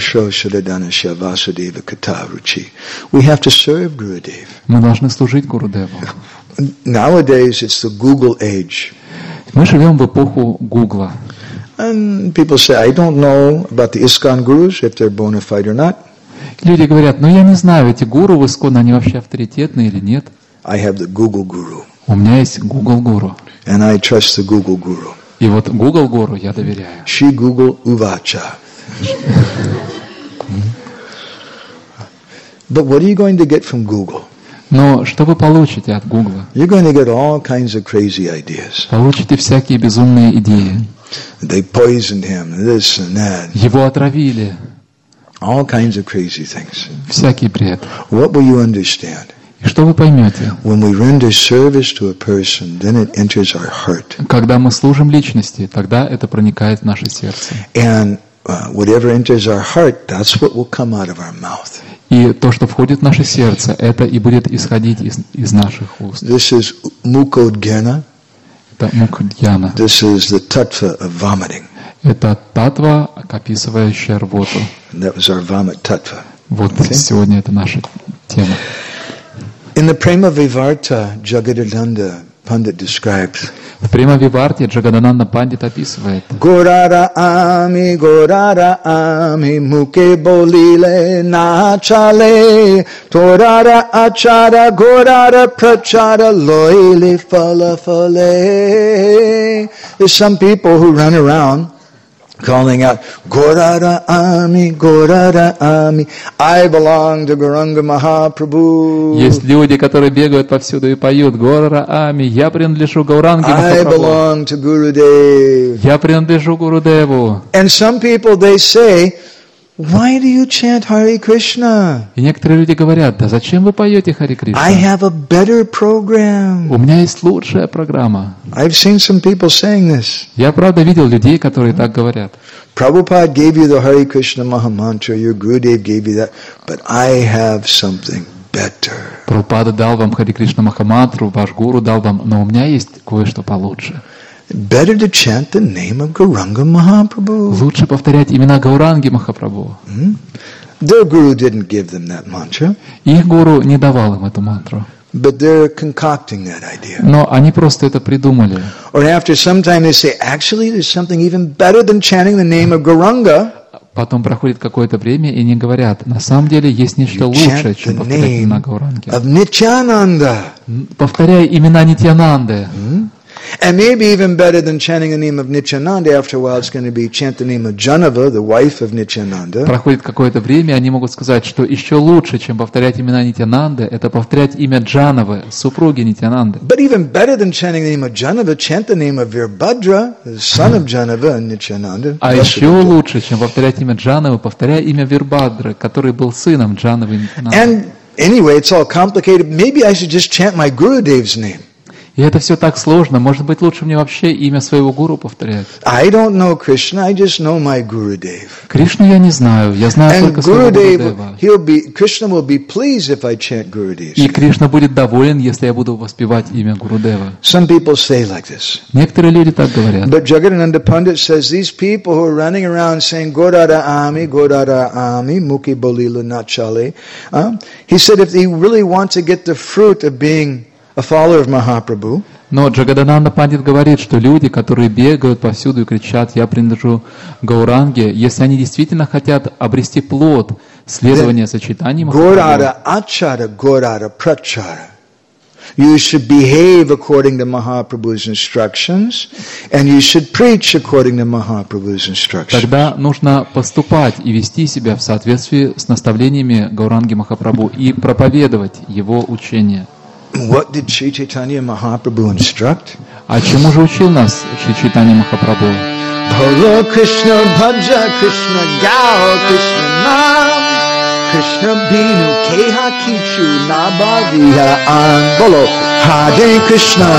We have to serve Gurudev. Мы должны служить Гурудеву. Nowadays, it's the Google age. Мы живем в эпоху Гугла. And people say, I don't know about the ISKCON gurus, if they're bona fide or not. Люди говорят, ну я не знаю, эти гуру в ИСККОН, они вообще авторитетные или нет. I have the Google guru. У меня есть Google Гуру. And I trust the Google guru. И вот Google Гуру я доверяю. She Google Uvacha. But what are you going to get from Google? Но что вы получите от Гугла? You're going to get all kinds of crazy ideas. Получите всякие безумные идеи. They poisoned him, this and that. Его отравили. All kinds of crazy things. Всякий бред. What will you understand? И что вы поймете? When we render service to a person, then it enters our heart. Когда мы служим личности, тогда это проникает в наше сердце. And whatever enters our heart, that's what will come out of our mouth. И то, что входит в наше сердце, это и будет исходить из наших уст. This is mukodgyana. Это мукдьяна. This is the tattva of vomiting. Это татва, описывающая рвоту. And that was our vomit tattva. Вот сегодня это наша тема. In the Prema Vivarta, Jagadananda Pandit describes, В Према-Виварте Джагадананда Пандит описывает: Gorara ami, muke bolile nachale, torara achara, gorara prachara, loile falafale. There's some people who run around calling out, Gorara ami, I belong to Gauranga Mahaprabhu. Есть люди, которые бегают повсюду и поют: Гора Ами, я принадлежу Гауранге I Махапрабху. belong to Gurudev. Я принадлежу Гурудеву. And some people, they say, why do you chant Hare Krishna? И некоторые люди говорят: да зачем вы поете Харе I Кришна? have a better program. У меня есть лучшая программа. I've seen some people saying this. Я правда видел людей, которые так говорят. Prabhupada gave you the Hare Krishna Mahamantra, your Gurudev gave you that, but I have something better. Прабхупада дал вам Харе Кришна Махамантру, ваш гуру дал вам, но у меня есть кое-что получше. Better to chant the name of Gauranga Mahaprabhu. Лучше повторять имена Гауранги Махапрабху. Their guru didn't give them that mantra, Их гуру не давал им эту мантру. but they're concocting that idea. Но они просто это придумали. Or after some time they say, actually there's something even better than chanting the name of Gauranga. Потом проходит какое-то время, и они говорят, на самом деле есть нечто You лучшее, chant чем the повторять name имена Гауранги. of Nityananda. Повторяй имена Нитьянанды. And maybe even better than chanting the name of Nityananda, after a while it's going to be chant the name of Janava, the wife of Nityananda. Проходит какое-то время, они могут сказать, что еще лучше, чем повторять имена Нитьянанды, это повторять имя Джанавы, супруги Нитьянанды. But even better than chanting the name of Janava, chant the name of Virabhadra, the son of Janava and Nityananda. А еще лучше, чем повторять имя Джанавы, повторяй имя Вирбадры, который был сыном Джанавы и Нитьянанды. And anyway, it's all complicated. Maybe I should just chant my Gurudev's name. И это все так сложно. Может быть, лучше мне вообще имя своего гуру повторять. I don't know Krishna, I just know my Gurudev. Кришну я не знаю, я знаю And только своего Gurudev, Гурудева. Krishna will be pleased if I chant Gurudev's И name. Кришна будет доволен, если я буду воспевать имя Гурудева. Some people say like this. Некоторые люди так говорят. But Jagadananda Pandit says these people who are running around saying Godada Ami, Mukhi Bolila Nachali, he said if they really want to get the fruit of being a follower of Mahaprabhu, Но Джагадананда Пандит говорит, что люди, которые бегают повсюду и кричат, я принадлежу Гауранге, если они действительно хотят обрести плод следования за читанием Gaurada Achara, Gaurada Prachara. You should behave according to Mahaprabhu's instructions, and you should preach according to Mahaprabhu's instructions. Тогда нужно поступать и вести себя в соответствии с наставлениями Гауранги Махапрабху и проповедовать его учение. What did Sri Chaitanya Mahaprabhu instruct? А чему же учил нас Шри Чайтанья Махапрабху? Bolo Krishna Bhaja Krishna Gao Krishna Nam Krishna Binu Keha Kichu Nabhaviha An Bolo Hare Krishna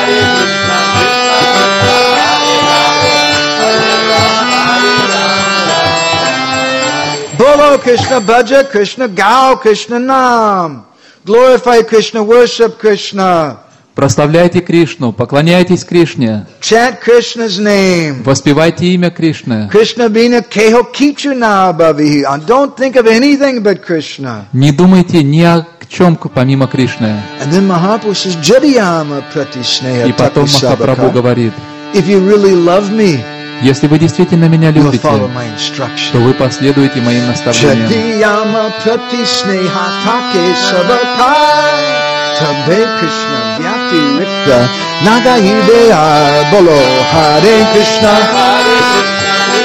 Bolo Krishna Bhaja Krishna Gao Krishna Nam. Glorify Krishna, worship Krishna. Прославляйте Кришну, поклоняйтесь Кришне. Chant Krishna's name. Воспевайте имя Кришны. Krishna bina keho kichuna bhavihi. Don't think of anything but Krishna. Не думайте ни о чем помимо Кришны. And then Mahaprabhu says, Jadiyama pratisneha И потом taki Махапрабху sabaka. говорит, If you really love me, если вы действительно меня you'll любите, follow my то instruction. вы последуете моим наставлениям. Jadiyama pratisneha take sabaka. Tabe Krishna vyati rikta nagayidaya bolo Hare Krishna.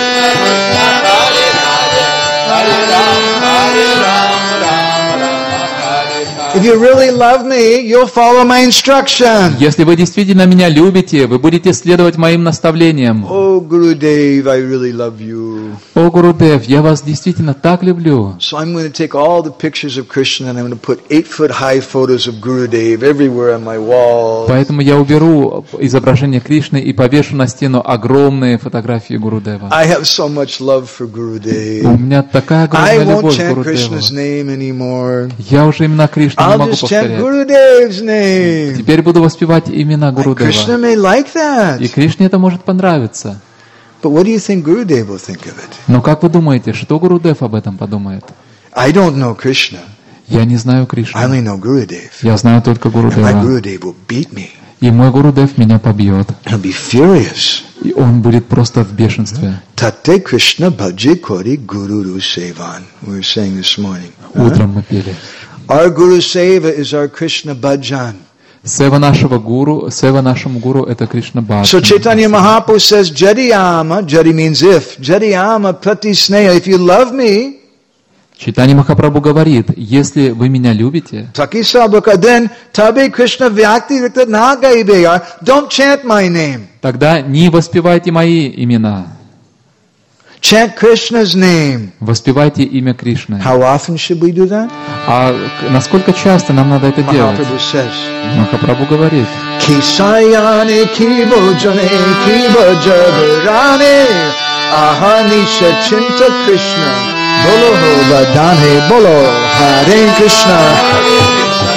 If you really love me, you'll follow my instruction. Если вы действительно меня любите, вы будете следовать моим наставлениям. Oh Gurudev, I really love you. О, Гурудев, я вас действительно так люблю. So I'm going to take all the pictures of Krishna and I'm going to put 8-foot high photos of Gurudev everywhere on my wall. Поэтому я уберу изображение Кришны и повешу на стену огромные фотографии Гурудева. I have so much love for У Gurudev. меня такая I огромная won't любовь к chant Гурудеву. Krishna's name anymore. Я уже имена Кришны не I'll могу just chant повторять. Gurudev's name. Теперь буду воспевать имена And Krishna Гурудева. may like that. И Кришне это может понравиться. But what do you think Gurudev will think of it? Но как вы думаете, что Гурудев об этом подумает? I don't know Krishna. Я не знаю I Кришну. only know Gurudev. Я знаю только And my Гурудева. Gurudev will beat me. И мой Гурудев меня побьет. He'll be furious. И он будет просто в бешенстве. Tate Krishna bhaji kori guru sevan. We were saying this morning. Утром мы пели. Our Guru Seva is our Krishna bhajan. Сева нашему гуру это Кришна So Бхакти. Chaitanya Mahaprabhu says, Jadiyama, Jadi means if, Jadiyama pratisneha, if you love me, Чайтанья Махапрабху говорит, если вы меня любите, Taki Sabaka, then Tabe Krishna Vyakti Rikta Nagaibeya, don't chant my name. тогда не воспевайте мои имена, Chant Krishna's name. воспевайте имя Кришны. How often should we do that? А насколько часто нам надо это делать? Mahaprabhu says, Махапрабху говорит, Kisayane kibojane kibojabarane ahanisha chinta Krishna bolo vadane bolo Hare Krishna.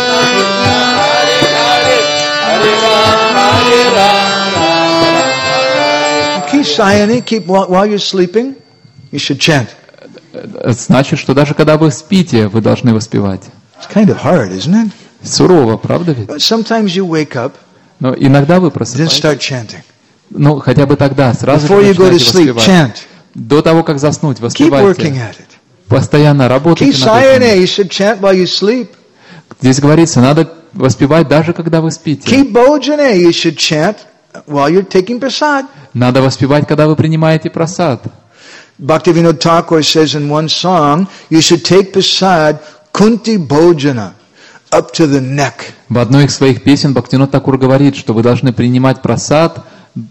Kisayane, keep while you're sleeping, you should chant. значит, что даже когда вы спите, вы должны воспевать. It's kind of hard, isn't it? Сурово, правда ведь? But sometimes you wake up, Но иногда вы then просыпаетесь. start chanting. Ну, хотя бы тогда, сразу же Before you go to начинайте sleep, воспевать. chant. До того, как заснуть, Keep working воспевайте. at it. Постоянно Keep работайте над saying этим. it. You should chant while you sleep. Здесь говорится, надо воспевать даже когда вы спите. Keep bojane. You should chant while you're taking prasad. Надо воспевать, когда вы принимаете прасад. Bhaktivinoda Thakur says in one song, you should take prasad kunti bojana up to the neck. В одной из своих песен Бхактивинод Такур говорит, что вы должны принимать прасад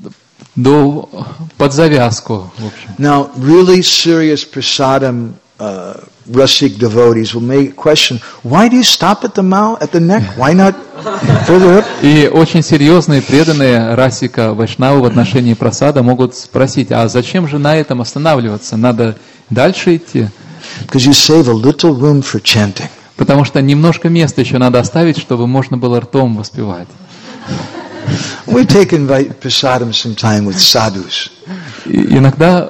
под завязку. В общем. Now, really serious prasadam rasik devotees will make question, why do you stop at the mouth, at the neck? Why not further up? И очень серьезные преданные расика Вайшнавы в отношении прасада могут спросить, а зачем же на этом останавливаться? Надо дальше идти. Because you save a little room for chanting. Потому что немножко места еще надо оставить, чтобы можно было ртом воспевать. We've taken prasadam sometime with sadhus. Иногда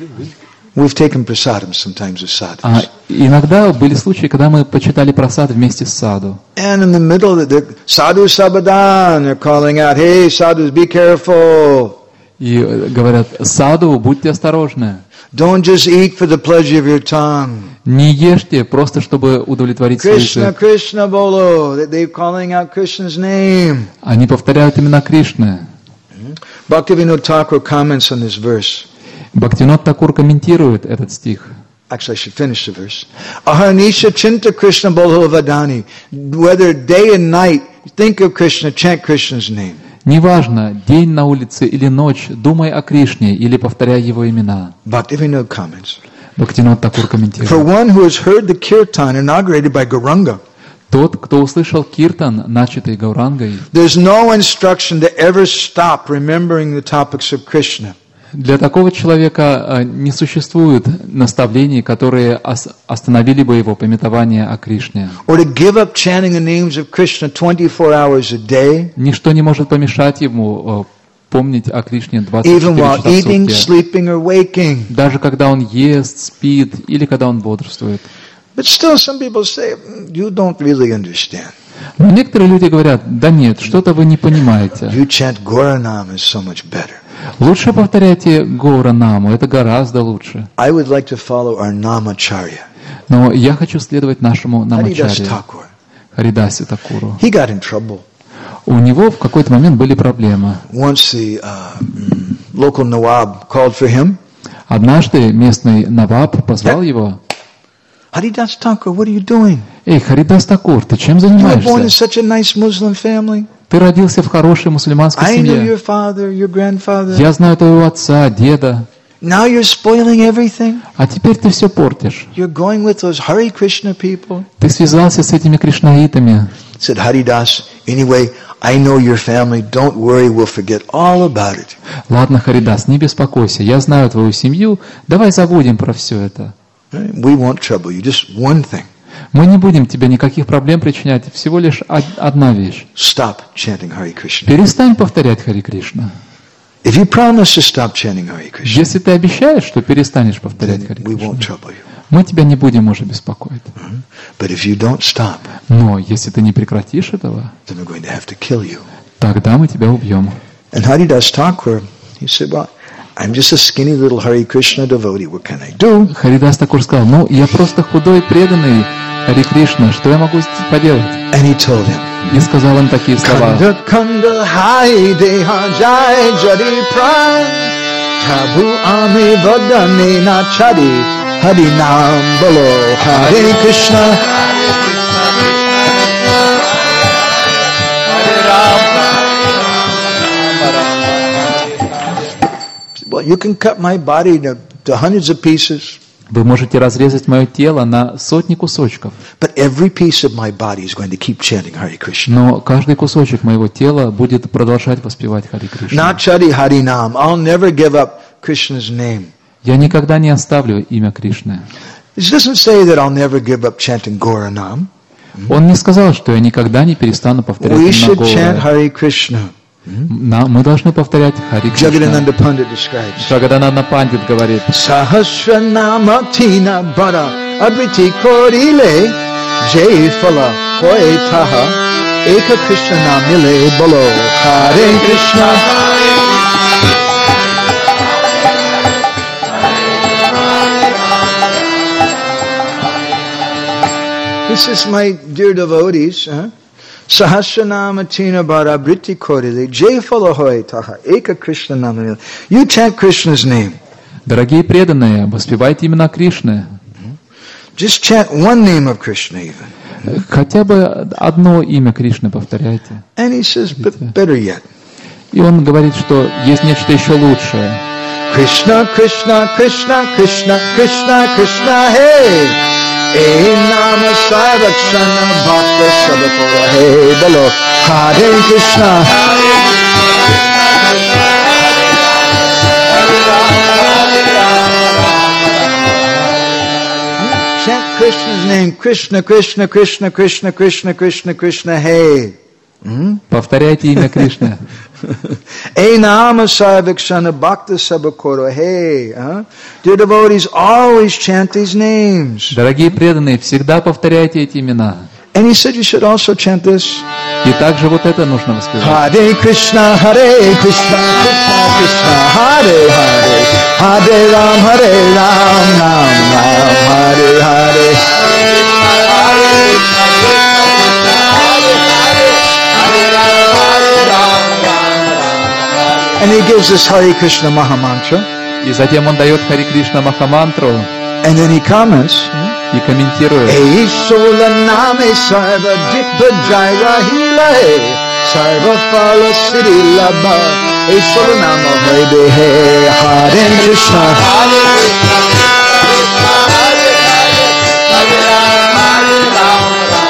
Иногда были случаи, когда мы почитали прасад вместе с саду. And in the middle of the sadhu sabadan, they're calling out, "Hey, sadhus, be careful! И говорят, саду, будьте осторожны. Don't just eat for the pleasure of your tongue. Не ешьте просто, чтобы удовлетворить свой Krishna, язык. Krishna, bolo." They're calling out Krishna's name. Они повторяют имена Кришны. Bhaktivinoda Thakur comments on this verse. Бхактивинод Такур комментирует этот стих. Actually, I should finish the verse. Aharnisha chinta Krishna bolo vadani. Whether day and night, think of Krishna, chant Krishna's name. Неважно, день на улице или ночь, думай о Кришне или повторяй его имена. Bhaktivinoda comments. Бхактивинод Такур For комментирует. one who has heard the kirtan inaugurated by Gauranga, Тот, кто услышал киртан, начатый Гаурангой, there's no instruction to ever stop remembering the topics of Krishna. для такого человека не существует наставлений, которые остановили бы его памятование о Кришне. Or to give up chanting the names of Krishna 24 hours a day, Ничто не может помешать ему помнить о Кришне even 24 while часа в eating, сутки. sleeping, or waking. Даже когда он ест, спит или когда он бодрствует. But still, some people say, you don't really understand. Но некоторые люди говорят, да нет, что-то вы не понимаете. You chant Goranam is so much better. Лучше повторяйте Гауранаму, это гораздо лучше. I would like to follow our Namacharya, Но я хочу следовать нашему Haridas намачарье, Thakur. Харидасе Такуру. He got in trouble. У него в какой-то момент были проблемы. Once the local Nawab called for him. Однажды местный наваб позвал его. Haridas Thakur, what are you doing? Эй, Харидас Такур, ты чем You were born in занимаешься? such a nice Muslim family. Ты родился в хорошей мусульманской I knew семье. your father, your grandfather. Я знаю твоего отца, деда. Now you're spoiling everything. А теперь ты все портишь. You're going with those Hare Krishna people. Ты связался с этими кришнаитами. Said Haridas, anyway, I know your family. Don't worry, we'll forget all about it. Ладно, Харидас, не беспокойся. Я знаю твою семью. Давай забудем про все это. We won't trouble you. Just one thing. Мы не будем тебе никаких проблем причинять. Всего лишь одна вещь. Stop chanting Hare Krishna. Перестань повторять Хари Кришна. If you promise to stop chanting Hare Krishna, Если ты обещаешь, что перестанешь повторять Хари we won't Кришна, trouble you. мы тебя не будем уже беспокоить. But if you don't stop, Но если ты не прекратишь этого, then we're going to have to kill you. тогда мы тебя убьем. And Haridas Thakur, he said, well, I'm just a skinny little Hare Krishna devotee. What can I do? Харидас Такур сказал, ну, я просто худой, преданный Хари Кришна, что я могу поделать? And he told him, И сказал им такие слова. Kanda kanda hai deha jai jadi pran tabu ame vadane na chadi hari nam bolo Hare Krishna. Well, you can cut my body to hundreds of pieces, Вы можете разрезать мое тело на сотни кусочков, but every piece of my body is going to keep chanting Hare Krishna. но каждый кусочек моего тела будет продолжать воспевать Хари Кришну. Not chadi hari nam. I'll never give up Krishna's name. Я никогда не оставлю имя Кришны. This doesn't say that I'll never give up chanting Goranam. Он не сказал, что я никогда не перестану повторять We имя should chant Гаура. Hare Krishna. Мы должны повторять Хари Кришна. Jagadananda Pandit describes. Джагадананда Пандит говорит, Sahasranama tina bara abriti korile jay phala hoy taha eka Krishna namile bolo Hare Krishna. He says, my dear devotees, Sahasranama Tina Bharabriti Korili, Jayfalahoy Taha, Eka Krishna Namil. You chant Krishna's name. Дорогие преданные, воспевайте имена Кришны. Just chant one name of Krishna even. Хотя бы одно имя Кришны повторяйте. And he says, better yet. И он говорит, что есть нечто еще лучшее. Krishna, Krishna, Krishna, Krishna, Krishna, Krishna, hey. Hey, Nama Sarvakshana Bhakta Sabakura, hey, Balo, Hare Krishna. Chant Krishna's name, Krishna, Krishna, Krishna, Krishna, Krishna, Krishna, Krishna, hey. Повторяйте имя Кришны. Hey Nama Sarvakshana Bhakta Sabakura, hey. Dear devotees, always chant these names. Дорогие преданные, всегда повторяйте эти имена. And he said you should also chant this. И также вот это нужно воспевать. Hare Krishna, Hare Krishna, Krishna Krishna, Hare Hare, Hare Ram, Ram Ram, Hare Hare. And he gives us Hare Krishna Mahamantra. И затем он дает Хари Кришна Махамантру. And then he comments. И комментирует. Ei sola name sarva dikpa jaira hila he, sarva phala siddhi labha. Ei sola nama hoide he, Hare Krishna, Hare Krishna, Krishna Hare Hare, Hare Ram,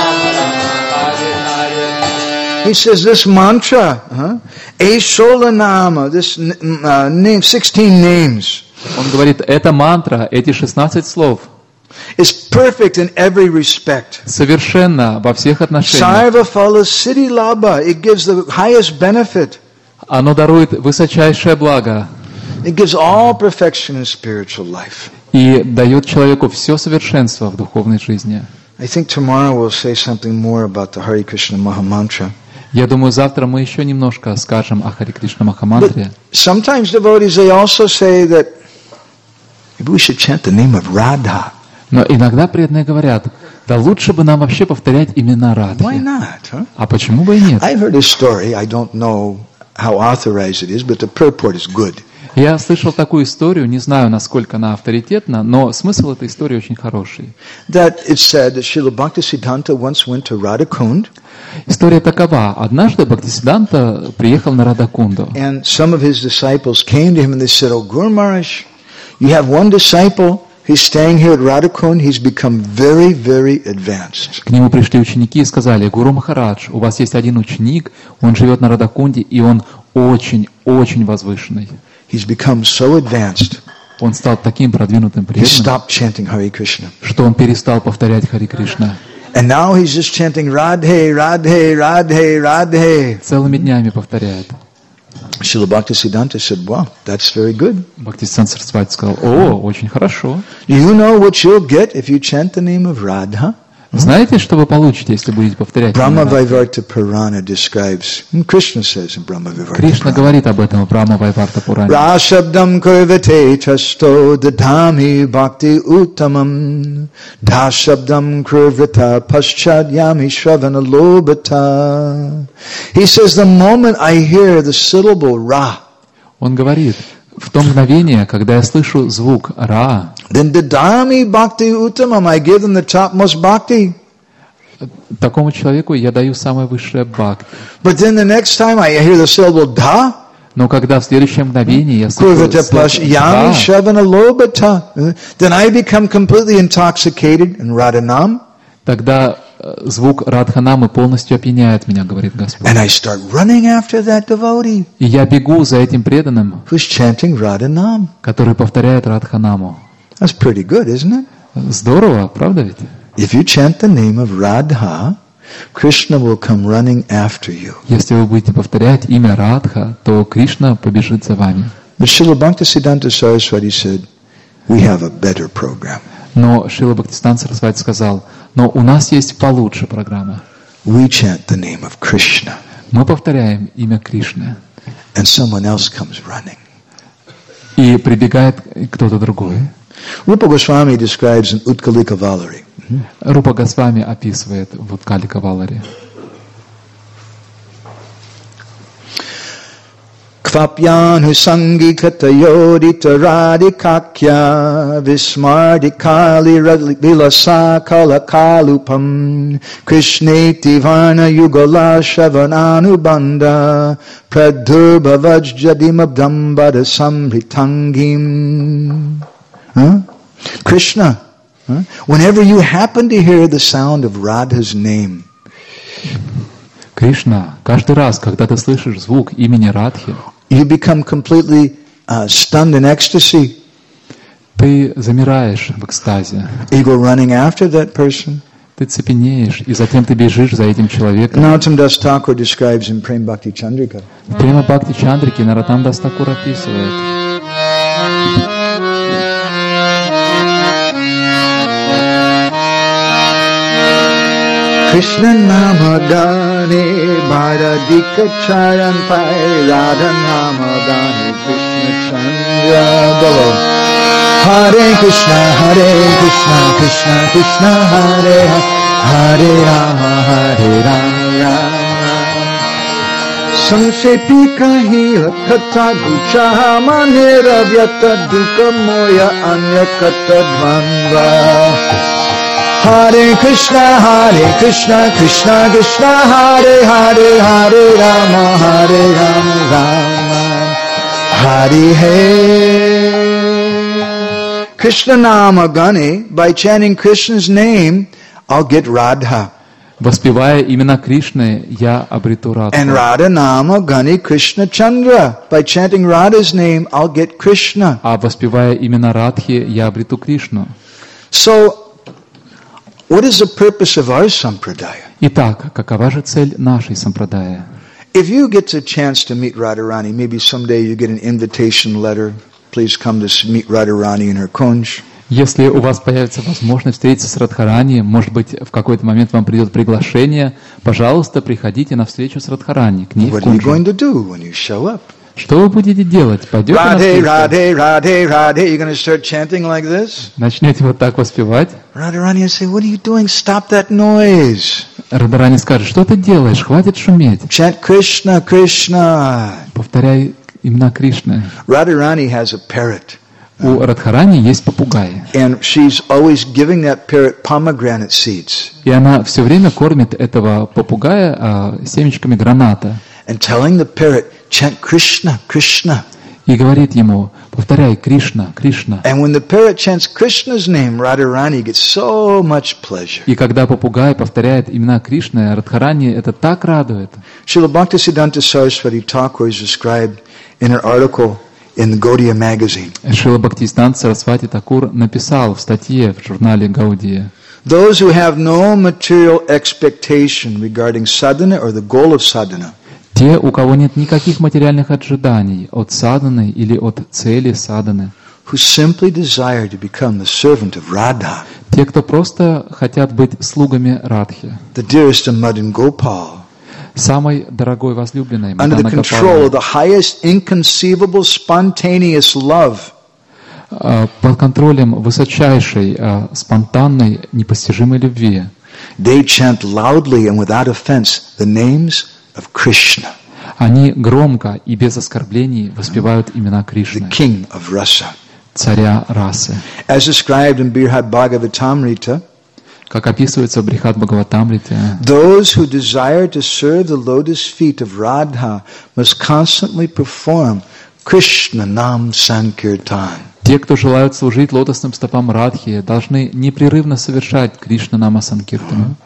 Hare Ram. He says this mantra, Ei sola nama, this name, 16 names. Он говорит, эта мантра, эти 16 слов, is perfect in every respect. Совершенно во всех отношениях. Sarva phala siddhi labha. It gives the highest benefit. Оно дарует высочайшее благо. It gives all perfection in spiritual life. И дает человеку все совершенство в духовной жизни. I think tomorrow we'll say something more about the Hare Krishna Mahamantra. Я думаю, завтра мы еще немножко скажем о Хари Кришна Махамантре. Sometimes devotees, they also say that maybe we should chant the name of Radha. Но иногда преданные говорят, да лучше бы нам вообще повторять имена Радхи. Why not? А почему бы и нет? I've heard a story. I don't know how authorized it is, but the purport is good. Я слышал такую историю, не знаю, насколько она авторитетна, но смысл этой истории очень хороший. That it's said that Srila Bhaktisiddhanta once went to Radhakund. История такова. Однажды Бхактисиддханта приехал на Радакунду. And some of his disciples came to him and they said, "Oh, Guru Maharaj, you have one disciple. He's staying here at Radhakund. He's become very, very advanced." К нему пришли ученики и сказали: Гуру Махарадж, у вас есть один ученик, он живет на Радакунде, и он очень возвышенный. He's become so advanced. Он стал таким продвинутым He преданным, stopped chanting Hare Krishna. что он перестал повторять Хари Кришна. And now he's just chanting Radhe, Radhe, Radhe, Radhe. Целыми днями повторяет. Srila Bhaktisiddhanta said, "Wow, that's very good. Бхактисиддханта Сарасвати сказал: о, очень хорошо. Do you know what you'll get if you chant the name of Radha?" Знаете, что вы получите, если будете повторять имя Радхи? Brahma-Vaivarta Purana describes, and Krishna says in Brahma-Vaivarta Кришна Purana, говорит об этом в Брахма-Вайварта Пуране. Rashabdam kurvate chasto dadami bhakti uttamam dashabdam kurvata paschadyami shravana lobata. He says, the moment I hear the syllable Ra, Он говорит, в то мгновение, когда я слышу звук Ра, then dadami bhakti uttamam, I give them the topmost bhakti. такому человеку я даю самое высшее бхакти. But then the next time I hear the syllable Da, Но когда в следующее мгновение я слышу kurvata слово paschadyami «да», shravana lobata, then I become completely intoxicated in Radhanam. тогда звук Радханамы полностью опьяняет меня, говорит Господь. And I start running after that devotee И я бегу за этим преданным, who's chanting Radhanam. который повторяет Радханаму. That's pretty good, isn't it? Здорово, правда ведь? If you chant the name of Radha, Krishna will come running after you. Если вы будете повторять имя Радха, то Кришна побежит за вами. But Srila Bhaktisiddhanta Saraswati said, we have a better program. Но Шрила Бхактисиддханта Сарасвати сказал, но у нас есть получше программа. We chant the name of Krishna, Мы повторяем имя Кришны, and someone else comes running. и прибегает кто-то другой. Rupa Goswami describes in Utkalika Valari. Рупа Госвами описывает в Уткалика Валаре. Kvapyanu sangikata yodita radikakya vismardikali vilasa kalakalupam krishneti varna yugala shavananubanda pradurbhavajjadimabdambada samritangim. Krishna, whenever you happen to hear the sound of Radha's name, Кришна, каждый раз, когда ты слышишь звук имени Радхи, you become completely stunned in ecstasy. ты замираешь в экстазе. You go running after that person. Ты цепенеешь, и затем ты бежишь за этим человеком. Narottam Das Thakur describes in Prem Bhakti Chandrika. В Према Бхакти Чандрике Нароттам Дас Такур описывает. Krishna Nama Gane Bharadika Charan Pai Radha Nama Gane Krishna Chandra Bolo Hare Krishna Krishna Krishna Hare Hare Rama Rama Samsepi kahi katha gucha manera vyata dukkha moya anya kata dvandva Hare Krishna Krishna Krishna Hare Hare Hare Rama Rama Hare Hare. Krishna Nama Gane, by chanting Krishna's name, I'll get Radha. Воспевая имена Кришны, я обрету Радху. And Radha Nama Gane Krishna Chandra. By chanting Radha's name, I'll get Krishna. А воспевая имена Радхи, я обрету Кришну. So, what is the purpose of our sampradaya? Итак, какова же цель нашей сампрадая? If you get a chance to meet Radharani, maybe someday you get an invitation letter, please come to meet Radharani in her kunj. Если у вас появится возможность встретиться с Радхарани, может быть, в какой-то момент вам придет приглашение, пожалуйста, приходите на встречу с Радхарани, к ней в What are you going кунджу. to do when you show up? Что вы будете делать? Пойдете на Radhe, встречу? Radhe, Radhe, Radhe. You're going to start chanting like this? Начнете вот так воспевать? Radharani will say, what are you doing? Stop that noise. Радхарани скажет, что ты делаешь? Хватит шуметь. Chant Krishna, Krishna. Повторяй имена Кришны. Radharani has a parrot. У Радхарани есть попугай. And she's always giving that parrot pomegranate seeds. И она все время кормит этого попугая семечками граната. And telling the parrot, chant Krishna, Krishna. И говорит ему, повторяй Кришна, Кришна. And when the parrot chants Krishna's name, Radharani gets so much pleasure. И когда попугай повторяет имена Кришны, Радхарани это так радует. Srila Bhaktisiddhanta Saraswati Thakur is described in her article in the Gaudiya magazine. Шрила Бхактисиданта Сарасвати Такур написал в статье в журнале Гаудия: Those who have no material expectation regarding sadhana or the goal of sadhana, те, у кого нет никаких материальных ожиданий от садханы или от цели садханы, who simply desire to become the servant of Radha, те, кто просто хотят быть слугами Радхи, the dearest of Madan Gopal, самой дорогой возлюбленной under the Мадана control of Гопалы, the highest inconceivable spontaneous love, под контролем высочайшей, спонтанной, непостижимой любви, they chant loudly and without offense the names of Krishna, они громко и без оскорблений воспевают имена the Кришны, king of rasa. царя расы. As described in Brihad Bhagavatamrita, Как описывается в Брихат Бхагаватамрите, those who desire to serve the lotus feet of Radha must constantly perform Krishna Nam Sankirtan. те, кто желают служить лотосным стопам Радхи, должны непрерывно совершать Кришна Нама Санкиртану.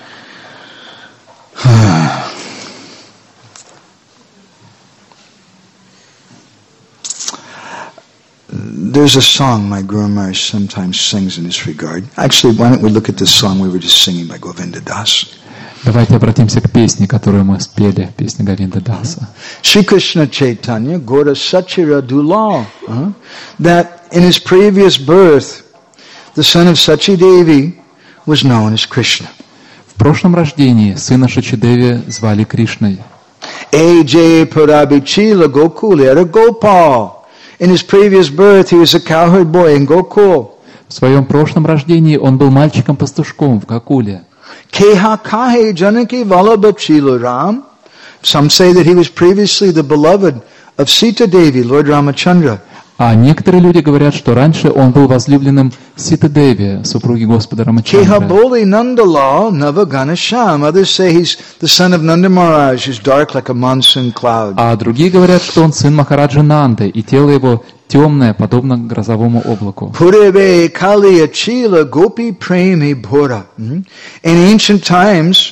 There's a song my Guru Maharaj sometimes sings in this regard. Actually, why don't we look at this song we were just singing by Govinda Das. Давайте обратимся к песне, которую мы спели, песня Говинда Даса. Shri Krishna Chaitanya Gora Sachira Dulal, that in his previous birth, the son of Sachi Devi was known as Krishna. В прошлом рождении сына Шачидеви звали Кришной. A.J. Purabichila Gokul era Gopal. In his previous birth, he was a cowherd boy in Gokul. В своем прошлом рождении он был мальчиком-пастушком в Гокуле. Keha kahe janaki vallabha Ram. Some say that he was previously the beloved of Sita Devi, Lord Ramachandra. А некоторые люди говорят, что раньше он был возлюбленным Ситы Деви, супруги Господа Рамачандра. Kehaboli Nandalal Navaganasham. Others say he's the son of Nanda Maharaj, who's dark like a monsoon cloud. А другие говорят, что он сын Махараджи Нанды, и тело его темное, подобно грозовому облаку. Purebe Kali Achila Gopi Premi Bhora. In ancient times,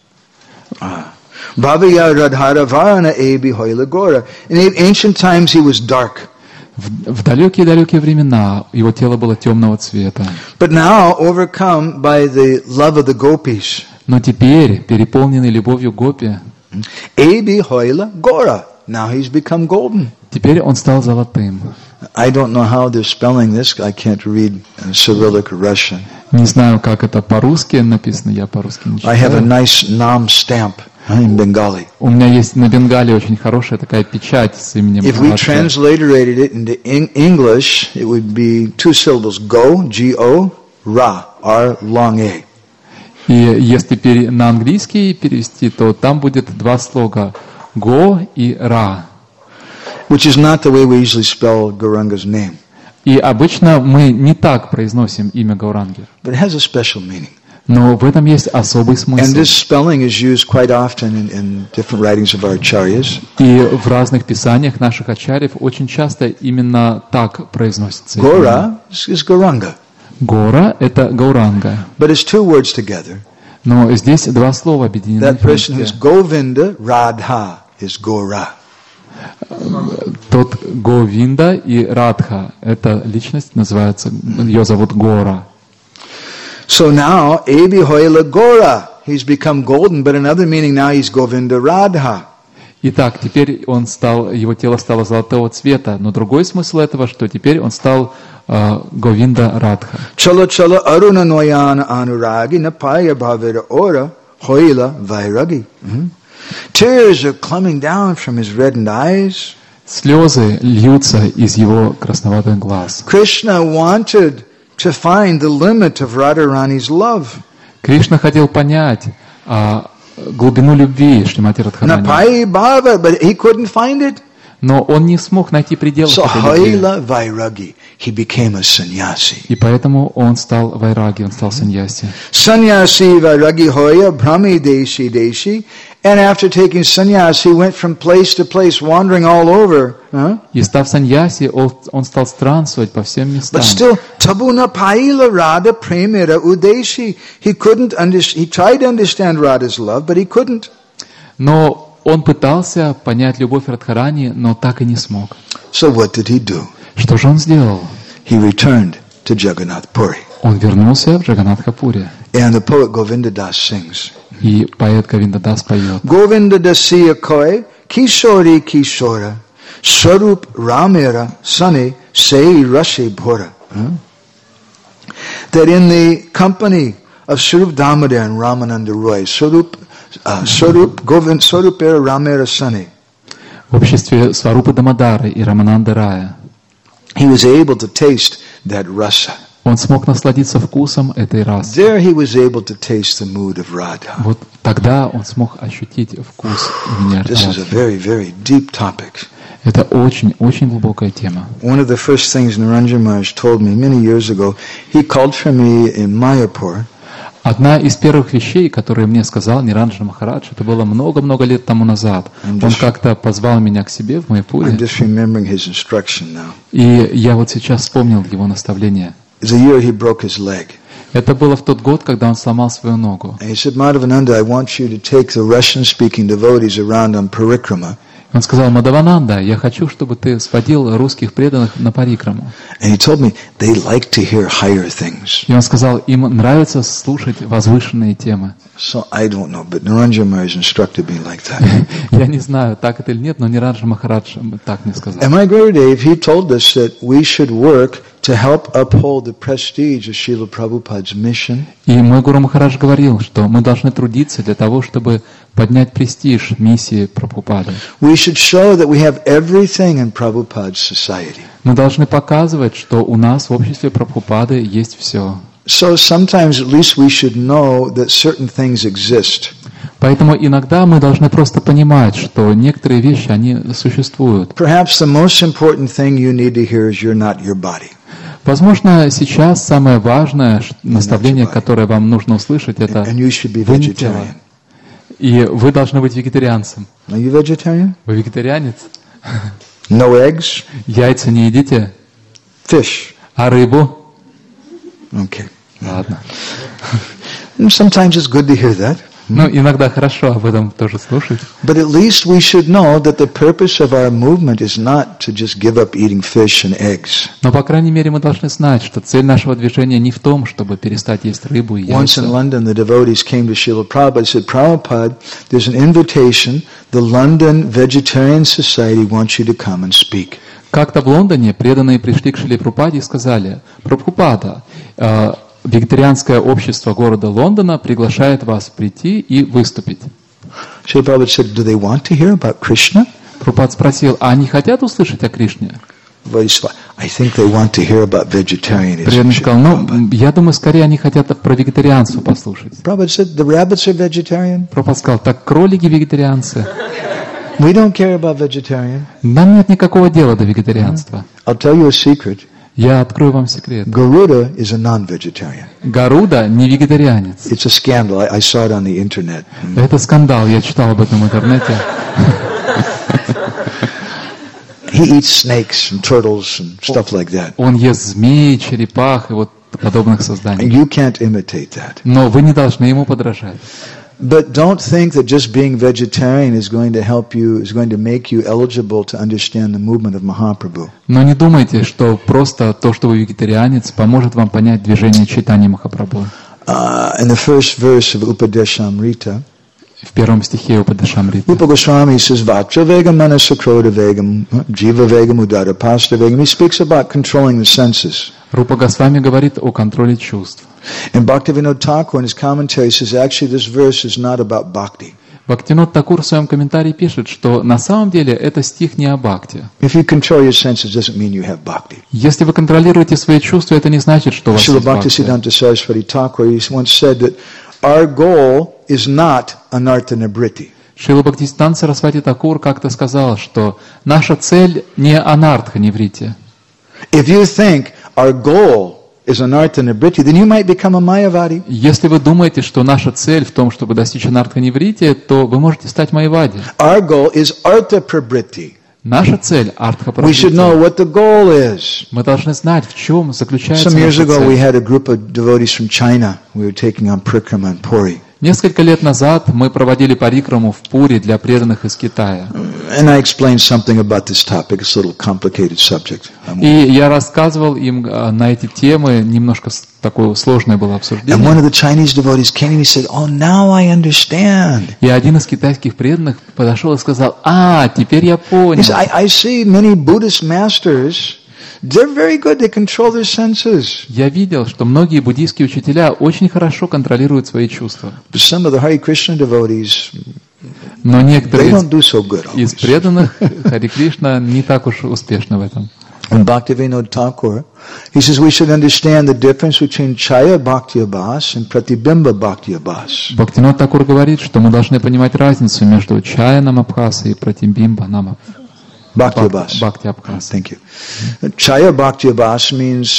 Bhavaya Radhara Varana Ebi Hoila Gora. In ancient times he was dark. В далекие-далекие времена его тело было темного цвета. But now overcome by the love of the gopis. Но теперь, переполненный любовью гопи, Ebi Hoila Gora. Now he's become golden. теперь он стал золотым. I don't know how they're spelling this. I can't read Cyrillic or Russian. Не знаю, как это по-русски написано, я по-русски не I have a читаю. nice Nam stamp in Bengali. У меня есть на Бенгале очень хорошая такая печать с именем If we Махараджа. translated it into English, it would be two syllables: Go, G-O, Ra, R, long A. И если на английский перевести, то там будет два слога «го» и «ра». Which is not the way we usually spell Gauranga's name. И обычно мы не так произносим имя Гауранги. But it has a special meaning. Но в этом есть особый And смысл. this spelling is used quite often in different writings of our acharyas. И в разных писаниях наших ачарьев очень часто именно так произносится. Gora is Gauranga. Гора — это Гауранга. But it's two words together. Но здесь два слова объединены That person who's вместе. Govinda, Radha, is Gora. Тот Говинда и Радха — это личность, называется, ее зовут Гора. So now, Ebi Hoila Gora, he's become golden, but another meaning now he's Govinda Radha. Итак, теперь его тело стало золотого цвета, но другой смысл этого, что теперь он стал Говинда Радха. Chala chala aruna noyana anuragi napaya bhavira ora hoila vairagi. Tears are coming down from his reddened eyes. Слезы льются из его красноватых глаз. Krishna wanted to find the limit of Radharani's love. Кришна хотел понять глубину любви Шримати Радхарани, Napai bhava, but he couldn't find it. но он не смог найти пределов So этой любви. hoila vairagi, he became a sannyasi. И поэтому он стал вайраги, он стал саньяси. Sannyasi vairagi hoya brahmi deshi deshi. And after taking sannyas, he went from place to place, wandering all over. И став саньяси, он стал странствовать по всем местам. But still, tabuna paila Radha premira udeshi. He tried to understand Radha's love, but he couldn't. Но он пытался понять любовь Радхарани, но так и не смог. So what did he do? Что же он сделал? He returned to Jagannath Puri. Он вернулся в Джаганатхапури. And the poet Govinda Das sings. И поэт Говинда Дас поет. Govinda Dasiya koi, kishori kishora, sarup ramera sani sei rashi bhora. That in the company of Sarup Damodar and Ramananda Roy, Sarup era ramera sani, В обществе Сварупы Дамодары и Рамананда Рая he was able to taste that rasa. он смог насладиться вкусом этой расы. There he was able to taste the mood of Radha. Вот тогда он смог ощутить вкус имени This is a Радхи. very, very deep topic. Это очень глубокая тема. One of the first things Niranjan Maharaj told me many years ago, he called for me in Mayapur. Одна из первых вещей, которые мне сказал Ниранджана Махарадж, это было много-много лет тому назад. Он как-то позвал меня к себе в I'm Майяпуре, just remembering his instruction now. и я вот сейчас вспомнил его наставление. It's the year he broke his leg. Это было в тот год, когда он сломал свою ногу. And he said, Madhavananda, I want you to take the Russian-speaking devotees around on parikrama. Он сказал: Мадхавананда, я хочу, чтобы ты сводил русских преданных на парикраму. And he told me they like to hear higher things. И он сказал, им нравится слушать возвышенные темы. So I don't know, but Niranjan Maharaj instructed me like that. Я не знаю, так это или нет, но Ниранджана Махарадж так мне сказал. And my Gurudev, he told us that we should work to help uphold the prestige of Srila Prabhupada's mission. И мой Гуру Махарадж говорил, что мы должны трудиться для того, чтобы поднять престиж миссии Прабхупады. We should show that we have everything in Prabhupada's society. Мы должны показывать, что у нас в обществе Прабхупады есть все. So sometimes at least we should know that certain things exist. Поэтому иногда мы должны просто понимать, что некоторые вещи, они существуют. Perhaps the most important thing you need to hear is you're not your body. Возможно, сейчас самое важное наставление, которое вам нужно услышать, это And you should be вы не тело. vegetarian. И вы должны быть вегетарианцем. Are you vegetarian? Вы вегетарианец? No eggs? Яйца не едите? Fish? А рыбу? Okay. Ладно. Sometimes it's good to hear that. Ну, иногда хорошо об этом тоже слушать. But at least we should know that the purpose of our movement is not to just give up eating fish and eggs. Но, по крайней мере, мы должны знать, что цель нашего движения не в том, чтобы перестать есть рыбу и Once in яйца. London, the devotees came to Srila Prabhupada and said, Prabhupada, there's an invitation. The London Vegetarian Society wants you to come and speak. Как-то в Лондоне преданные пришли к Шриле Прабхупаде и сказали: Прабхупада, вегетарианское общество города Лондона приглашает вас прийти и выступить. Srila Prabhupada said, do they want to hear about Krishna? Прабхупад спросил: а они хотят услышать о Кришне? I think they want to hear about vegetarianism. Преданный сказал: Prabhupada. ну, я думаю, скорее они хотят про вегетарианство послушать. Prabhupada said, the rabbits are vegetarian. Прабхупад сказал: так кролики вегетарианцы. We don't care about vegetarian. Нам нет никакого дела до вегетарианства. I'll tell you a secret. Я открою вам секрет. Garuda is a non-vegetarian. Гаруда не вегетарианец. It's a scandal. I saw it on the internet. Это скандал, я читал об этом в интернете. He eats snakes and turtles and stuff like that. Он ест змей, черепах и вот подобных And созданий. you can't imitate that. Но вы не должны ему подражать. But don't think that just being vegetarian is going to help you, is going to make you eligible to understand the movement of Mahaprabhu. Но не думайте, что просто то, что вы вегетарианец, поможет вам понять движение Чайтаньи Махапрабху. In the first verse of Upadeshamrita, В первом стихе Упадешамриты Rupa Goswami says, Vatra Vegam Manasakroda Vegam, Jiva Vegam Udara Pasta Vegam. He speaks about controlling the senses. Рупа Госвами говорит о контроле чувств. And Bhaktivinoda Thakur in his commentary says, actually this verse is not about bhakti. Бхактинод Такур в своем комментарии пишет, что на самом деле это стих не о бхакти. If you control your senses, doesn't mean you have bhakti. Если вы контролируете свои чувства, это не значит, что у вас Srila есть бхакти. Bhaktisiddhanta Saraswati Thakur, he once said that our goal is not anartha nibriti. Шрила Бхактисиданта Сарасвати Такур как-то сказал, что наша цель не анартха неврити. If you think our goal is anartha nibriti, then you might become a Mayavadi. Если вы думаете, что наша цель в том, чтобы достичь анартха неврити, то вы можете стать майавади. Our goal is artha prabriti. Наша цель артха We should know прабхити. what the goal is. Мы должны знать, в чем заключается Some years наша ago, we цель. had a group of devotees from China. We were taking on Prikrama and Puri. Несколько лет назад мы проводили парикраму в Пури для преданных из Китая. And I explained something about this topic. It's a little complicated subject. И я рассказывал им на эти темы, немножко такое сложное было And one обсуждение. of the Chinese devotees came and he said, oh, now I understand. И один из китайских преданных подошел и сказал: теперь я He понял. said, I see many Buddhist masters, they're very good. They control their senses. Я видел, что многие буддийские учителя очень хорошо контролируют свои чувства. But some of the Hare Krishna devotees, Но they некоторые don't do so good из always. преданных Хари Кришна не так уж успешны в этом. And Bhaktivinoda Thakur, he says we should understand the difference between Chaya Bhakti Abhas and Pratibimba Bhakti Abhas. Бхактинод Такур говорит, что мы должны понимать разницу между Чаянам Абхаса и Пратибимба Намаб. Bhakti Abhas. Бхакти Абхаса. Thank you. Chaya Bhakti Abhas means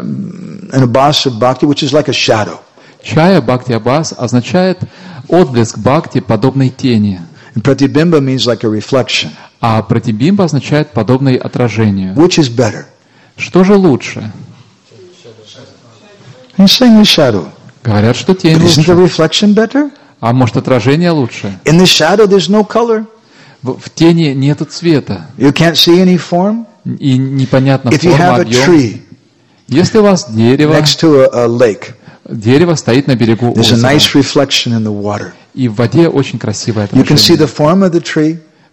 an Abhas of Bhakti, which is like a shadow. Чая Бхакти Абхас означает отблеск Бхакти, подобной тени. And Pratibimba means like a reflection. А Пратибимба означает подобной отражению. Which is better? Что же лучше? He's saying the shadow. Говорят, что тень But isn't the лучше. reflection better? А может, отражение лучше? In the shadow, there's no color. В тени нету цвета. You can't see any form. И непонятно If you форма, have a объем. tree Если у вас дерево, next to a lake, дерево стоит на берегу there's a озера, nice reflection in the water. и в воде очень красивое You can see отражение. the form of the tree,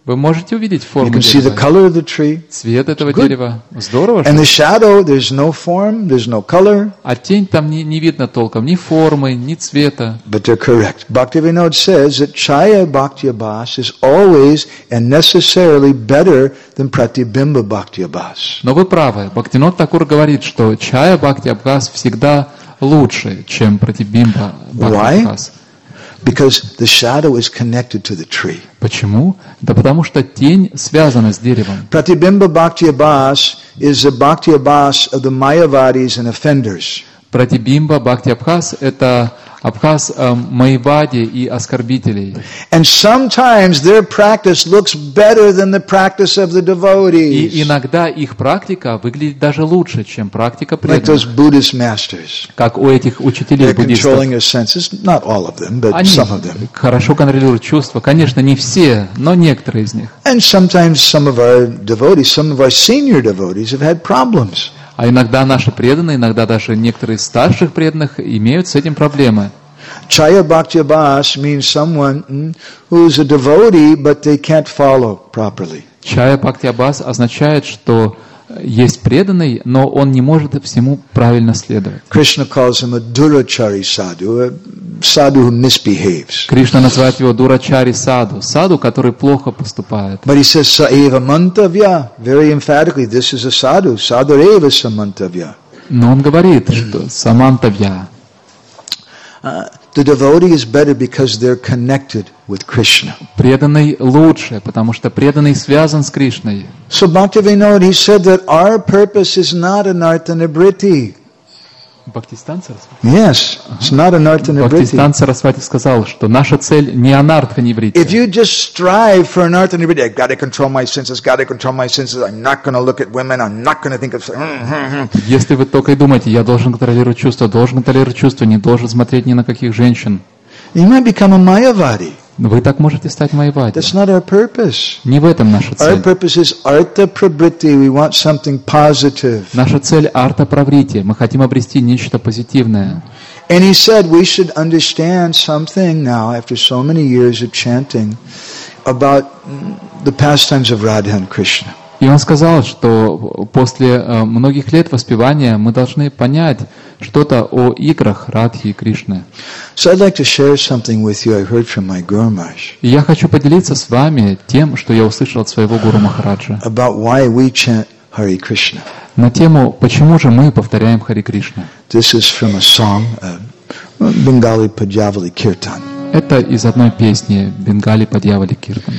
Вы можете увидеть You форму can see the дерева, color of the tree. цвет этого Good. дерева. Здорово, And the что? shadow, there's no form, there's no color, А тень там не видно толком ни формы, ни цвета. but they're correct. Bhaktivinoda says that Chaya Bhakti-abhas is always and necessarily better than Pratibimba Bhakti-abhas. Но вы правы. Бхактинод Такур говорит, что чая Бхакти Абхаз всегда лучше, чем Пратибимба Бхакти Why? Абхаз. Because the shadow is connected to the tree. Почему? Да потому что тень связана с деревом. Pratibimba Bhakti-abhas is the Bhakti-abhas of the Mayavadis and offenders. Пратибимба Бхакти Абхаз — это Абхаз Майявади и оскорбителей. And sometimes their practice looks better than the practice of the И devotees. иногда их практика выглядит даже лучше, чем практика Like those преданных. Buddhist masters. Как у этих учителей They're буддистов. controlling their senses. Not all of them, but Они some of them. хорошо контролируют чувства. Конечно, не все, но некоторые из них. And sometimes some of our devotees, some of our senior devotees have had problems. А иногда наши преданные, иногда даже некоторые из старших преданных имеют с этим проблемы. Chaya Bhakti-abhas means someone who's a devotee, but they can't follow properly. Чая Бхакти Абхаз означает, что есть преданный, но он не может всему правильно следовать. Krishna calls him a durachari sadhu, a sadhu who misbehaves. Кришна называет его дурачари саду, саду, который плохо поступает. But he says saeva mantavya, very emphatically, this is a sadhu, sadhureva samantavya. Но он говорит, что самантавья. The devotee is better because they're connected with Krishna. Преданный лучше, потому что преданный связан с Кришной. So Bhaktivinoda, he said that our purpose is not anartha-nibriti. Бхактистан Сарасвати? Yes, it's not anartha-nibriti. Бхактистан Сарасвати сказал, что наша цель не анартха If ниврити. you just strive for anartha-nibriti, I've got to control my senses, I'm not going to look at women, I'm not going to think of... Если вы только и думаете, я должен контролировать чувства, не должен смотреть ни на каких женщин, You might become a Mayavadi. вы так можете стать Майявади. That's not our purpose. Не в этом наша Our цель. purpose is artha-prabriti. We want something positive. Наша цель арта праврити. Мы хотим обрести нечто позитивное. And he said we should understand something now, after so many years of chanting, about the pastimes of Radha and Krishna. И он сказал, что после многих лет воспевания мы должны понять что-то о играх Радхи и Кришны. So I'd like to share something with you I heard from my Guru Maharaj И я хочу поделиться с вами тем, что я услышал от своего Гуру Махараджа, about why we chant Hare Krishna. на тему, почему же мы повторяем Хари Кришна. This is from a song, Bengali Pajavali Kirtan. Это из одной песни Бенгали Падьявали Киртан.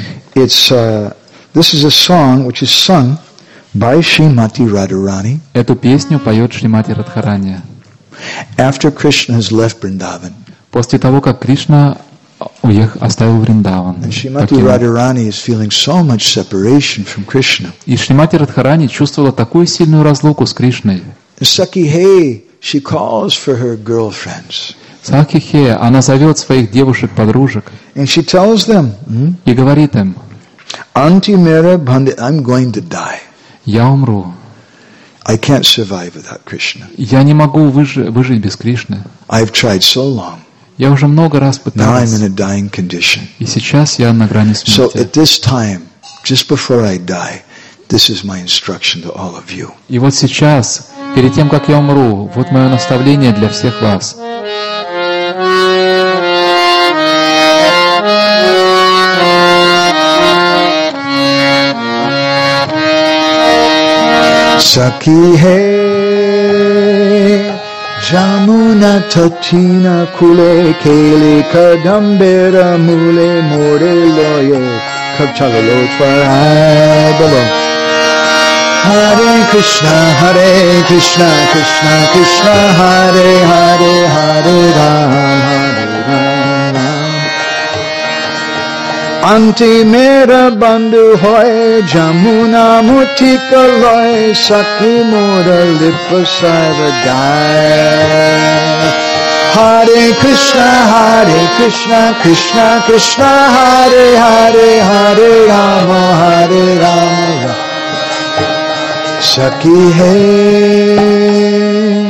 This is a song which is sung by Srimati Radharani Эту песню поет Шримати Радхарани. after Krishna has left Vrindavan. После того, как Кришна оставил Вриндаван. And Srimati Radharani is feeling so much separation from Krishna. И Шримати Радхарани чувствовала такую сильную разлуку с Кришной. Saki Hey, she calls for her girlfriends. Сакхихе, она зовет своих девушек-подружек And she tells them, и говорит им: Auntie Mera Bandit, I'm going to die. я умру. I can't survive without Krishna. Я не могу выжить без Кришны. I've tried so long. Я уже много раз Now I'm пыталась. in a dying condition. И сейчас я на грани So смерти. at this time, just before I die, this is my instruction to all of you. И вот сейчас, перед тем, как я умру, вот мое наставление для всех вас. Saki Hey, Jamuna Tatina Kule Kele Kadambera Mule More Loye Kapchalalo Twarai Balo. Hare Krishna, Krishna Krishna, Hare Hare, Hare Ram. Auntie Mera Bandhu Hoy, Jamuna Mutika Loy, Saki Mora Lipasara Dai. Hare Krishna, Krishna Krishna, Hare Hare, Hare Rama, Hare Rama. Saki Hey,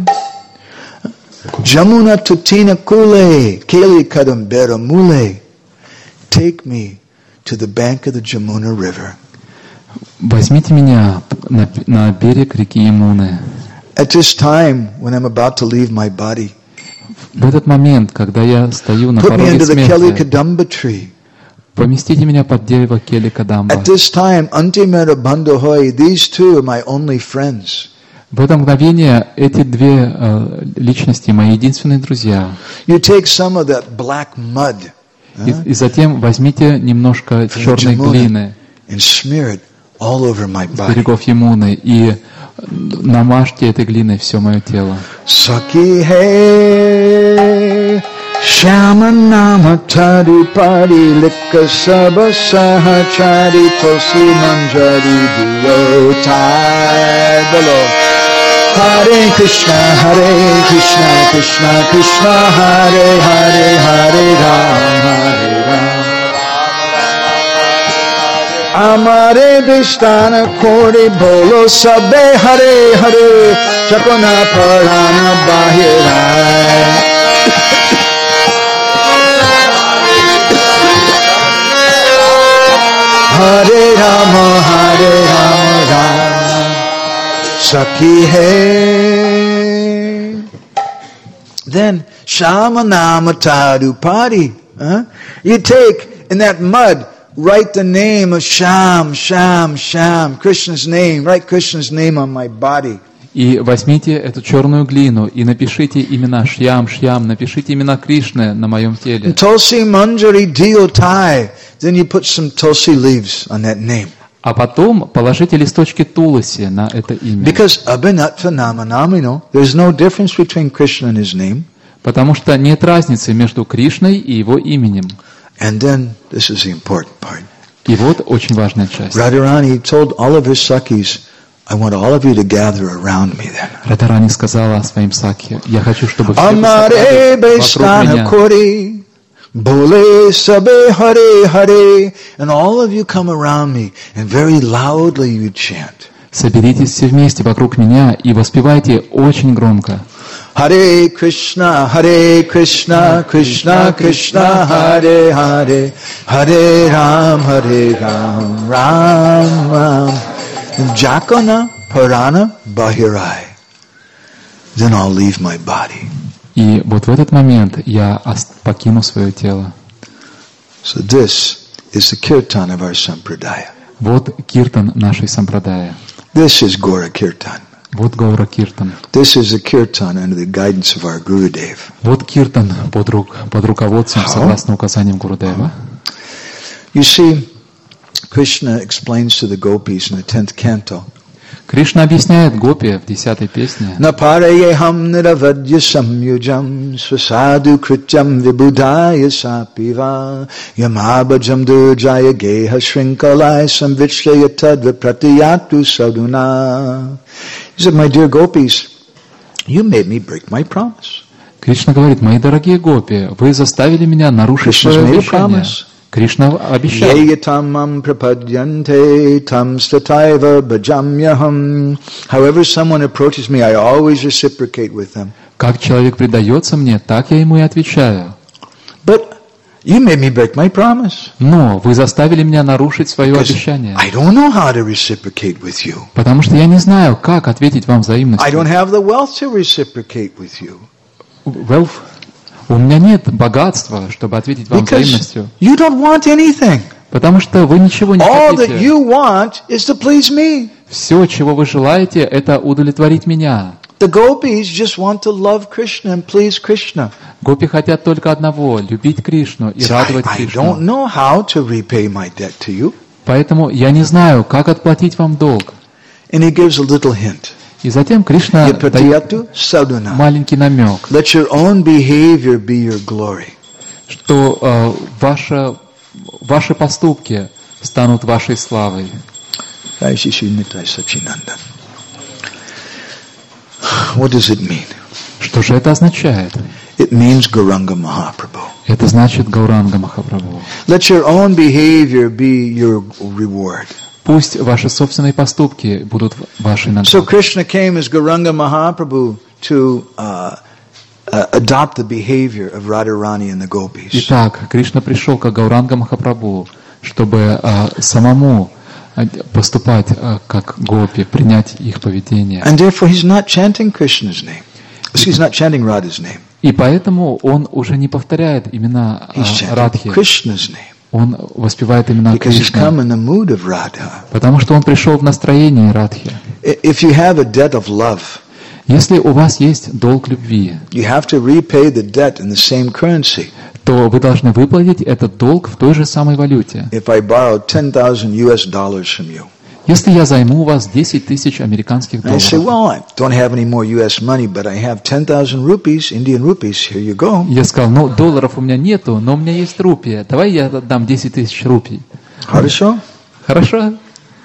Jamuna Tutina Kule, Keli Kadambera Mule. Take me to the bank of the Jamuna River. Возьмите меня на берег реки Ямуны. At this time, when I'm about to leave my body, В этот момент, когда я стою на put me пороге under the Keli смерти, Kadamba tree. поместите меня под дерево Кели Кадамба. At this time, Antimera Bandhoy, these two are my only friends. В это мгновение эти две личности мои единственные друзья. You take some of that black mud И затем возьмите немножко черной глины and smear it all over my с body. берегов Ямуны и намажьте этой глиной все мое тело. Saki hai Shama nama tadu padi likka sabha sahachari tosi manjari duo tai below. Hare Krishna, Krishna Krishna, Hare Hare, Hare Ram, Hare Ram. Amare Vishtana Kori Bolo Sabbe Hare Hare, Chakona Parana Bahirai. Hare Rama, Hare Rama, Rama Sakhi hai. Then Shama Nama Tadu Padi. You take in that mud, write the name of Sham, Krishna's name. Write Krishna's name on my body. И возьмите эту черную глину и напишите имена Шьям, напишите имена Кришны на моем теле. Tulsi Manjari Diotai. Then you put some tulsi leaves on that name. А потом положите листочки туласи на это имя. Because Abhinatva Namanamino, there's no difference between Krishna and his name. Потому что нет разницы между Кришной и его именем. And then, this is the important part. И вот очень важная часть. Radharani told all of her Sakhis, I want all of you to gather around me then. Радхарани сказала своим сакхи: я хочу, чтобы все Amare Vaishnava Kori, Bole Sabe Hare Hare, and all of you come around me, and very loudly you chant. Соберитесь все вместе вокруг меня и воспевайте очень громко. Hare Krishna, Krishna Krishna, Hare Hare, Hare Ram, Ram Ram. Jakana Parana Bahirai. Then I'll leave my body. И вот в этот момент я покину свое тело. So this is the kirtan of our sampradaya. Вот киртан нашей сампрадая. This is Gora Kirtan. Вот Гаура Киртан. This is the kirtan under the guidance of our Gurudev. Вот киртан под руководством, согласно указаниям Гурудева. You see, Krishna explains to the gopis in the 10th canto. Кришна объясняет гопи в 10-й песне. Naparayeham niravadya samyujam swasadu krityam vibudaya sapiva yamabhajam durjaya geha shrinkalai samvichlaya tadva pratiyatu saduna. He said, my dear gopis, you made me break my promise. Кришна говорит: мои дорогие гопи, вы заставили меня нарушить свое обещание. Кришна обещал. However someone approaches me, I always reciprocate with them. Как человек предается мне, так я ему и отвечаю. But you made me break my promise. Но вы заставили меня нарушить свое обещание. I don't know how to reciprocate with you. Потому что я не знаю, как ответить вам взаимностью. I don't have the wealth to reciprocate with you. У меня нет богатства, чтобы ответить вам взаимностью. You don't want anything. Потому что вы ничего не All that хотите. you want is to please me. Все, чего вы желаете, это удовлетворить меня. The gopis just want to love Krishna and please Krishna. Гопи хотят только одного — любить Кришну и радовать I don't Кришну. know how to repay my debt to you. Поэтому я не знаю, как отплатить вам долг. And he gives a little hint. И затем Кришна дает Yapatiyatu sadhana. маленький намек, Let your own behavior be your glory. что ваши поступки станут вашей славой. What does it mean? Что же это означает? It means Gauranga Mahaprabhu. Это значит Гауранга Махапрабху. Let your own behavior be your reward. Пусть ваши собственные поступки будут вашей So наградой. Krishna came as Gauranga Mahaprabhu to adopt the behavior of Radharani and the gopis. Итак, Кришна пришел как Гауранга Махапрабху чтобы самому поступать как гопи, принять их поведение. And therefore he's not chanting Krishna's name. He's not chanting Radha's name. И поэтому он уже не повторяет имена He's chanting Радхи. Krishna's name. Он воспевает имена Because he's come Кришны, in the mood of Radha. потому что он пришел в настроении Радхи. If you have a debt of love, Если у вас есть долг любви, you have to repay the debt in the same currency. то вы должны выплатить этот долг в той же самой валюте. If I borrowed $10,000 from you, Если я займу у вас 10 тысяч американских and I say, долларов, well, I don't have any more US money, but I have 10,000 rupees, Indian rupees, here you go. я сказал, ну, долларов у меня нету, но у меня есть рупия. Давай я отдам 10 тысяч рупий. Хорошо? Хорошо?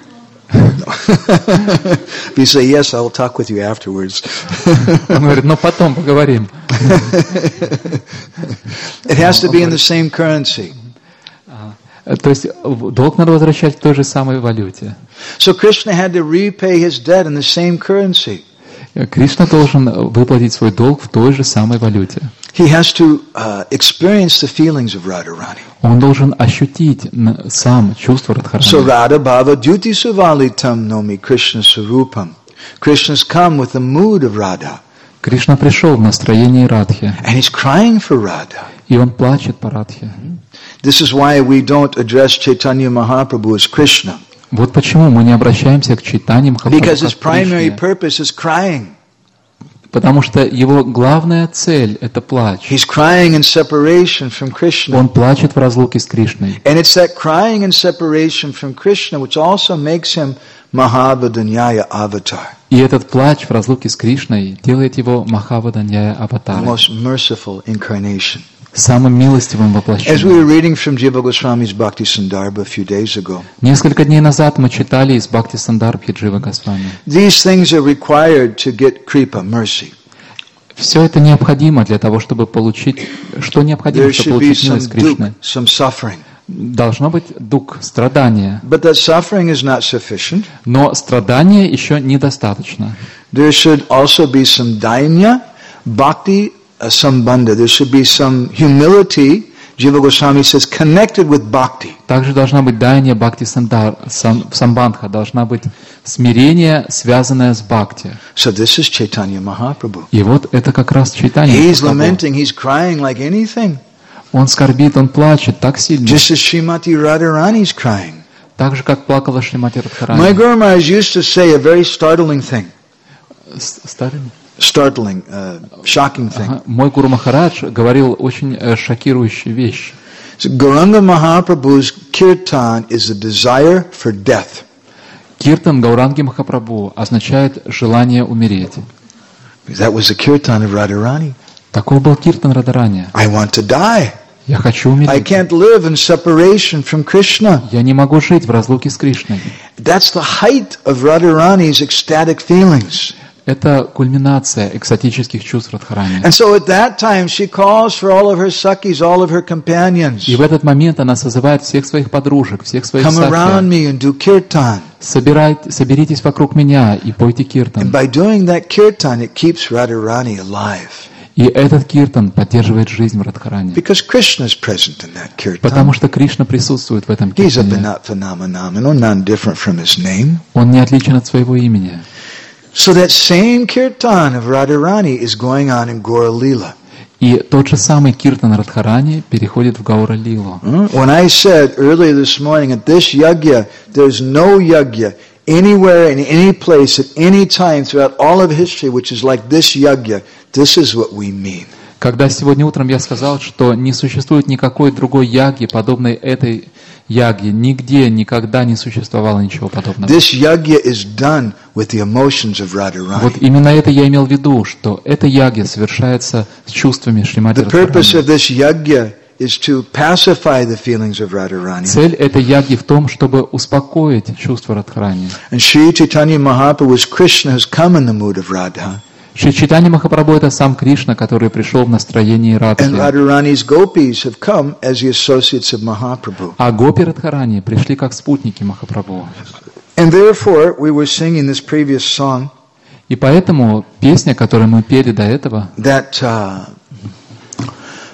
If you say yes, I will talk with you afterwards. Он говорит, ну, потом поговорим. It has to be in the same currency. То есть долг надо возвращать в той же самой валюте. So Krishna had to repay his debt in the same currency. Кришна должен выплатить свой долг в той же самой валюте. He has to experience the feelings of Radharani. Он должен ощутить сам чувство So Радхарани. Radha Bhava Dyuti Suvalitam Nomi Krishna Surupam. Krishna's come with the mood of Radha. Кришна пришел в настроении Радхи, And he's crying for Radha. и он плачет по Радхе. This is why we don't address Chaitanya Mahaprabhu as Krishna. Вот почему мы не обращаемся к Чайтанье Махапрабху Because his как primary Кришне. purpose is crying. Потому что его главная цель – это плач. He's crying in separation from Krishna. Он плачет в разлуке с Кришной. And it's that crying in separation from Krishna which also makes him Mahavadanyaya avatar, И этот плач в разлуке с Кришной делает его Махаваданьяя the аватарой, most merciful incarnation. самым милостивым As we воплощением. were reading from Jiva Goswami's Bhakti Sandarbha a few days ago, Несколько дней назад мы читали из Бхакти Сандарбхи Джива Госвами. these things are required to get kripa, mercy. Все это необходимо для того, чтобы получить, что необходимо, There чтобы should be получить some милость Кришны. dukkha, some suffering. Должно быть дух, страдания. But that suffering is not sufficient. Но страдания еще недостаточно. There should also be some dainya, bhakti, sambandha. There should be some humility, Jiva Goswami says, connected with bhakti. Также должна быть дайния бхакти самбандха, должна быть смирение, связанное с бхакти. So this is Chaitanya Mahaprabhu. И вот это как раз Чайтанья He's Махапрабху. lamenting, he's crying like anything. Он скорбит, он плачет так сильно, Just as Srimati Radharani's crying. так же, как плакала Шримати My Радхарани. Guru Maharaj used to say a very startling thing. Старый? Startling, shocking thing. Ага. Мой Гуру Махарадж говорил очень шокирующую вещь. So Gauranga Mahaprabhu's kirtan is a desire for death. Киртан Гауранги Махапрабху означает желание умереть. That was the kirtan of Radharani. Такой был Киртан Радарани. I want to die. Я хочу I умереть. can't live in separation from Krishna. Я не могу жить в разлуке с Кришной. That's the height of Radharani's ecstatic feelings. Это кульминация экстатических чувств Радхарани. And so at that time she calls for all of her sakhis, all of her companions. И в этот момент она созывает всех своих подружек, всех своих Come around сакхи. me and do kirtan. Соберитесь вокруг меня и пойте And киртан. by doing that kirtan, it keeps Radharani alive. И этот киртан поддерживает жизнь в Радхарани. Because Krishna is present in that Потому kirtan. что Кришна присутствует в этом He's a киртане. phenomenon, none different from his name. Он не отличен от своего имени. So that same kirtan of Radharani is going on in Gaura Lila. И тот же самый киртан Радхарани переходит в Гаура Лилу. When I said earlier this morning at this yagya, there's no yagya anywhere in any place at any time throughout all of history which is like this yagya, this is what we mean. Когда сегодня утром я сказал, что не существует никакой другой яги, подобной этой яге, нигде никогда не существовало ничего подобного. This yagya is done with the emotions of Вот Radharani. именно это я имел в виду, что эта яги совершается с чувствами Шримати The purpose Радхарани. of this yagya is to pacify the feelings of Radharani. Цель этой яги в том, чтобы успокоить чувства Радхарани. And Sri Chaitanya Mahaprabhu as Krishna has come in the mood of Radha. Шри Чайтанья Махапрабху — это сам Кришна, который пришел в настроении And Радхи. Radharani's gopis have come as the associates of Mahaprabhu. А гопи Радхарани пришли как спутники Махапрабху. And therefore, we were singing this previous song И поэтому песня, которую мы пели до этого, that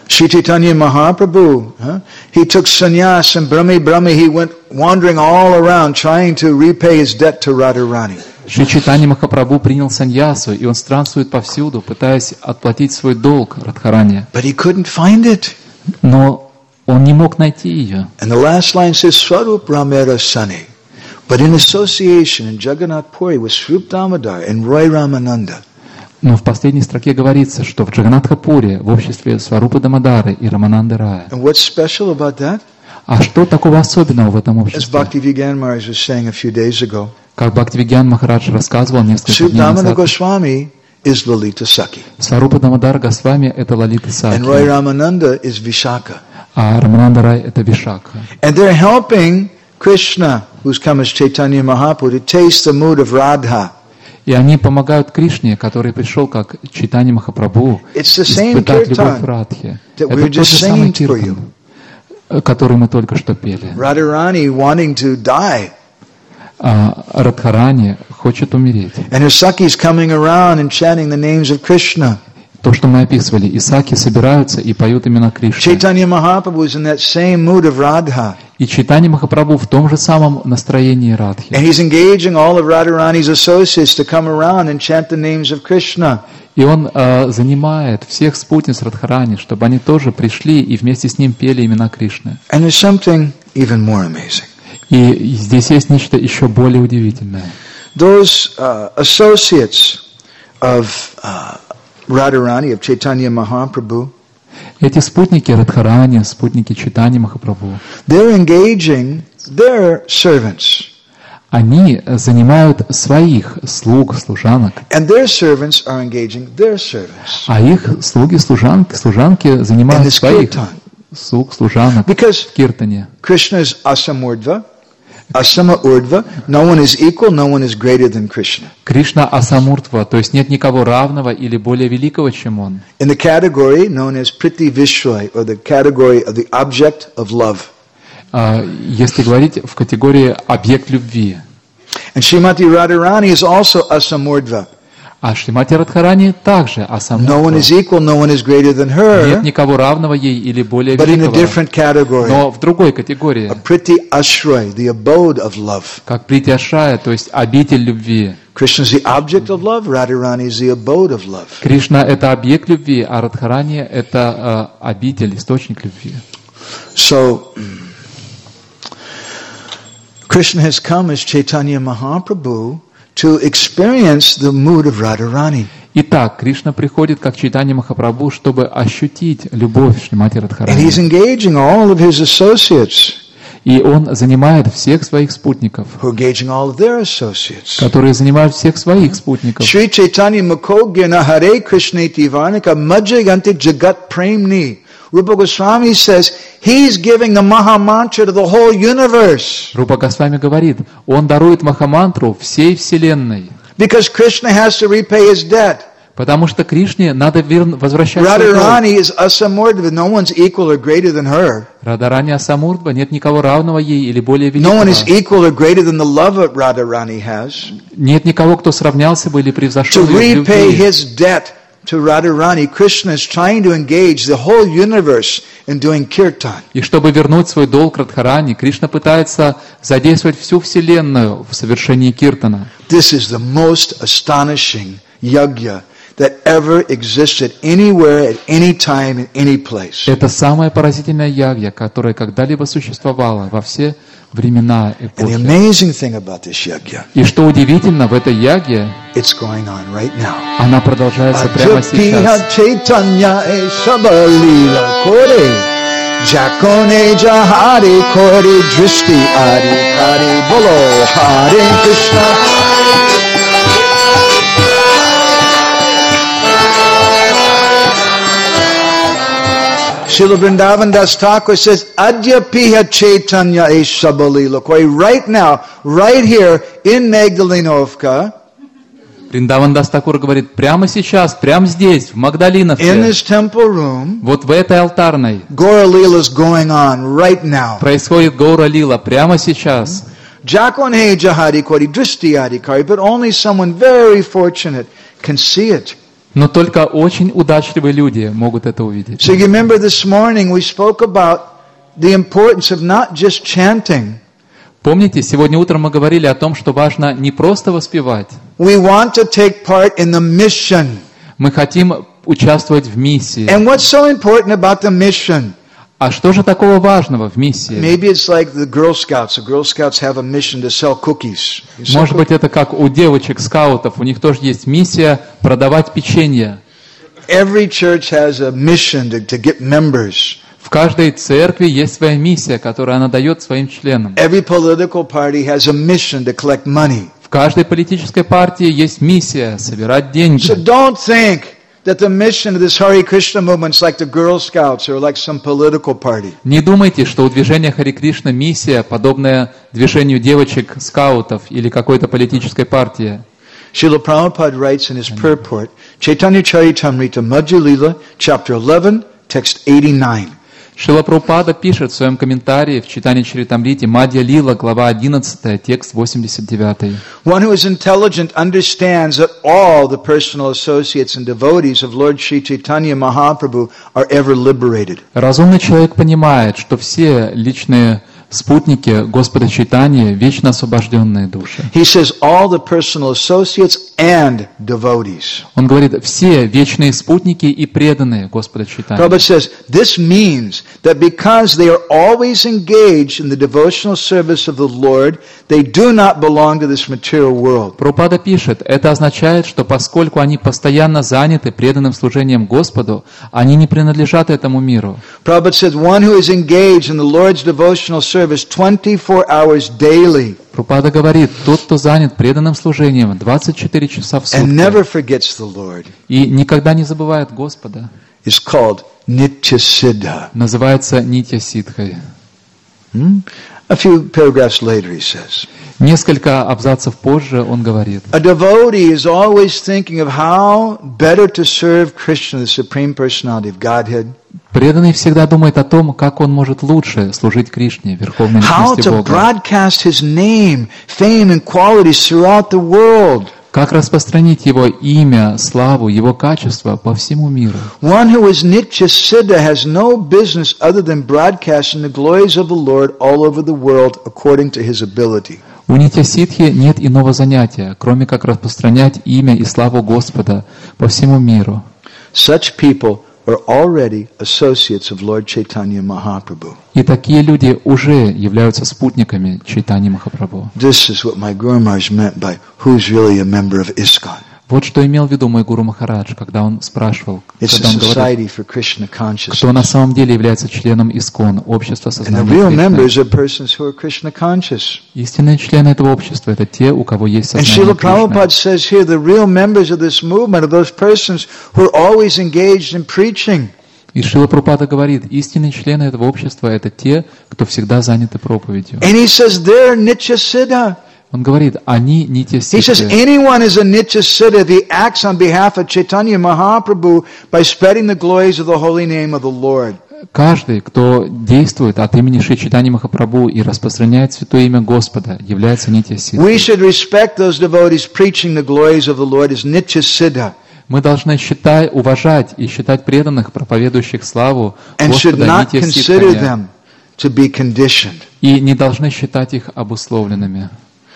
Sri Chaitanya Mahaprabhu, he took sannyas and Brahmi, he went wandering all around trying to repay his debt to Radharani. Шри Чайтанья Махапрабху принял саньясу, и он странствует повсюду, пытаясь отплатить свой долг Радхарани. But he couldn't find it. Но он не мог найти ее. And the last line says, Swarup Ramera Sani. But in association in Jagannath Puri with Swarup Damodar and Roy Ramananda. Но в последней строке говорится, что в Джаганнатха-пуре в обществе Сварупы Дамодары и Рамананды Рая. And what's special about that? А что такого особенного в этом As обществе? Bhaktivedanta Maharaj was saying a few days ago, Как Бхактивигьян Махарадж рассказывал несколько Swarup дней Damodar назад, Goswami is Lalita Sakhi. Сварупа Дамодар Госвами — это Лалита And Roy Сакхи, Ramananda is Vishaka. а Рамананда Рай — это Вишакха. And they're helping Krishna, who's come as Chaitanya Mahaprabhu, to taste the mood of Radha. И они помогают Кришне, который пришел как Чайтанья Махапрабху, It's the same испытать любовь kirtan Радхи. that we Это were тот же just самый singing for киртан, который мы только что пели. Radharani wanting to die. Радхарани хочет умереть. And her Sakhis coming around and chanting the names of Krishna. То, что мы описывали, Исаки собираются и поют имена Кришны. Chaitanya Mahaprabhu is in that same mood of Radha. И Чайтанья Махапрабху в том же самом настроении Радхи. And he's engaging all of Radharani's associates to come around and chant the names of Krishna. И он занимает всех спутниц Радхарани, чтобы они тоже пришли и вместе с ним пели имена Кришны. And there's something even more amazing. И здесь есть нечто еще более удивительное. Those associates of Radharani, of Chaitanya Mahaprabhu, Эти спутники Радхарани, спутники Чайтаньи Махапрабху, they're engaging their servants. они занимают своих слуг, служанок, And their servants are engaging their servants. а их слуги, служанки In занимают this своих kirtan. слуг, служанок Because в киртане. Krishna is asamurdva, asama urdva. No one is equal, no one is greater than Krishna. Кришна Асамуртва, то есть нет никого равного или более великого, чем он. In the category known as Priti Vishwai, or the category of the object of love. Если говорить в категории объект любви. And Srimati Radharani is also asamurdva. А Шримати Радхарани также No one Асамуртва. is equal, no one is greater than Нет her, никого равного ей или более but in a великого, different category. но в другой категории, A Priti Ashray, the abode of love. как Притяшая, то есть обитель любви. Krishna is the object of love, Radharani is the abode of love. Кришна — это объект любви, а Радхарани — это обитель, источник любви. So, Krishna has come as Chaitanya Mahaprabhu to experience the mood of Radharani. Итак, Кришна приходит как Чайтанья Махапрабху, чтобы ощутить любовь Шримати And Радхарани. he's engaging all of his associates, И он занимает всех своих спутников, who are engaging all of their associates. которые занимают всех своих спутников. Shri Chaitanya Mukogya Hare Krishna Tivarnika Majjayanti Jagat Premni. Rupa Goswami says he's giving the Maha Mantra to the whole universe. Рупа Госвами говорит, он дарует Махамантру всей Вселенной, Because Krishna has to repay his debt. потому что Кришне надо возвращать свой долг. Radharani is asamurdva. No one's equal or greater than her. Радharani Асамуртва, нет никого равного ей или более No one is великого. equal or greater than the love that Radharani has. Нет никого, кто сравнялся бы или To превзошел ее в repay любви. his debt to Radharani, Krishna is trying to engage the whole universe in doing kirtan. И чтобы вернуть свой долг Радхарани, Кришна пытается задействовать всю Вселенную в совершении киртана. This is the most astonishing yajna that ever existed anywhere, at any time, in any place. Это самая поразительная ягья, которая когда-либо существовала во все времена, And the эпохи. amazing thing about this yajna, И что удивительно, в этой ягье it's going on right now. она продолжается прямо Ajappiha сейчас. Chaitanya e sabalila kore, Jakone jahare kore drishti adi kare bolo Hare Krishna. Srila Vrindavan Das Thakur says, Adyapiha Chaitanya e sabalila kore. Right now, right here in Magdalenovka, Вриндаван Дас Такур говорит, прямо сейчас, прямо здесь, в in Магдалиновке, this temple room, вот в этой алтарной, Gaura Leela is going on right now. происходит Гаура Лила, прямо сейчас. Jakone jahari kori drishti adhikari, but only someone very fortunate can see it. Но только очень удачливые люди могут это увидеть. So you remember this morning we spoke about the importance of not just chanting. Помните, сегодня утром мы говорили о том, что важно не просто воспевать. We want to take part in the mission. Мы хотим участвовать в миссии. And what's so important about the mission? А что же такого важного в миссии? Maybe it's like the Girl Scouts. The Girl Scouts have a mission to sell cookies. Может быть, это как у девочек-скаутов. У них тоже есть миссия продавать печенье. Every church has a mission to get members. В каждой церкви есть своя миссия, которую она дает своим членам. Every political party has a mission to collect money. В каждой политической партии есть миссия собирать деньги. So don't think that the mission of this Hare Krishna movement is like the Girl Scouts or like some political party. Не думайте, что у движения Харе Кришна миссия, подобная движению девочек-скаутов или какой-то политической партии. Srila Prabhupada writes in his purport, Chaitanya Charitamrita Madhya Lila, chapter 11, text 89. Шрила Прабхупада пишет в своем комментарии в читании Чаритамрити Мадья Лила, глава 11, текст 89. One who is intelligent understands that all the personal associates and devotees of Lord Sri Chaitanya Mahaprabhu are ever liberated. Разумный человек понимает, что все личные спутники Господа Чайтаньи вечно освобожденные души. He says all the personal associates and devotees. Он говорит, все вечные спутники и преданные Господа Чайтаньи. Prabhupada says this means that because they are always engaged in the devotional service of the Lord, they do not belong to this material world. Прабхупада пишет, это означает, что поскольку они постоянно заняты преданным служением Господу, они не принадлежат этому миру. Prabhupada said one who is engaged in the Lord's devotional service 24 hours daily Прабхупада говорит, тот, кто занят преданным служением 24 часа в and never сутки forgets the Lord и никогда не забывает Господа, is called Nityasiddha. называется Нитья Сиддхой. A few paragraphs later he says, Несколько абзацев позже он говорит, a devotee is always thinking of how better to serve Krishna, the Supreme Personality of Godhead. преданный всегда думает о том, как он может лучше служить Кришне, Верховной How Личности to Бога. broadcast His name, fame and qualities throughout the world. Как распространить Его имя, славу, Его качество по всему миру. One who is Nityasiddha has no business other than broadcasting the glories of the Lord all over the world according to his ability. У Нитья Сиддхи нет иного занятия, кроме как распространять имя и славу Господа по всему миру. Such people are already associates of Lord Chaitanya Mahaprabhu. И такие люди уже являются спутниками Чайтаньи Махапрабху. This is what my Guru Maharaj meant by who's really a member of ISKCON. Вот что имел в виду мой Гуру Махарадж, когда он спрашивал, It's когда a он говорил, society for Krishna кто на consciousness. самом деле является членом ИСККОН, общества And the сознания real Кришны. members are persons who are Krishna conscious. Истинные члены этого общества — это те, у кого есть And сознание Srila Prabhupada Кришны. says here, the real members of this movement are those persons who are always engaged in preaching. И Шрила Прабхупада говорит, истинные члены этого общества — это те, кто всегда заняты проповедью. And he says they're Nityasiddha. Он говорит, они Нитья He says Сиддхи. anyone is a Nityasiddha if he acts on behalf of Chaitanya Mahaprabhu by spreading the glories of the holy name of the Lord. Каждый, кто действует от имени Шри Чайтаньи Махапрабху и распространяет святое имя Господа, является Нитья We Сиддхи. should respect those devotees preaching the glories of the Lord as Nityasiddha Мы должны уважать и считать преданных, проповедующих славу and should Господа not Нитья consider Сиддхи, them to be conditioned. и не должны считать их обусловленными.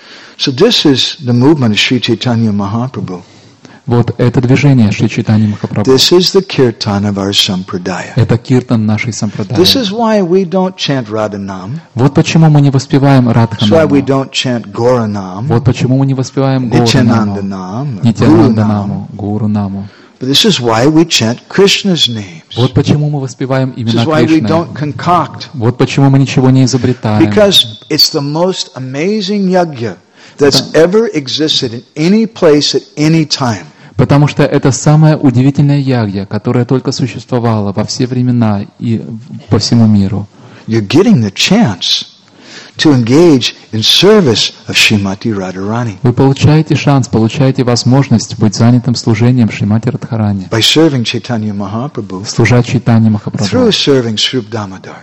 So this is the movement of Sri Chaitanya Mahaprabhu. Вот это движение Шри Чайтаньи Махапрабху. This is the kirtan of our sampradaya. Это киртан нашей сампрадайи. This is why we don't chant Radhanam. Вот почему мы не воспеваем That's why we Радханаму. don't chant Goranam, Вот почему мы не воспеваем Горанаму, Nityanandanam, or Gurunam. Нитянанданаму, Гурунаму. But this is why we chant Krishna's names. Вот почему мы воспеваем This имена is why we Кришны. don't concoct. Вот почему мы ничего не изобретаем. Because it's the most amazing yajna that's ever existed in any place at any time. Потому что это самая удивительная ягья, которая только существовала во все времена и по всему миру. You're getting the chance to engage in service of Srimati Radharani Вы получаете шанс, получаете возможность быть занятым служением Шримати Радхарани, by serving Chaitanya Mahaprabhu служать Чайтаньи through Махапрабху, serving Srup Damodar.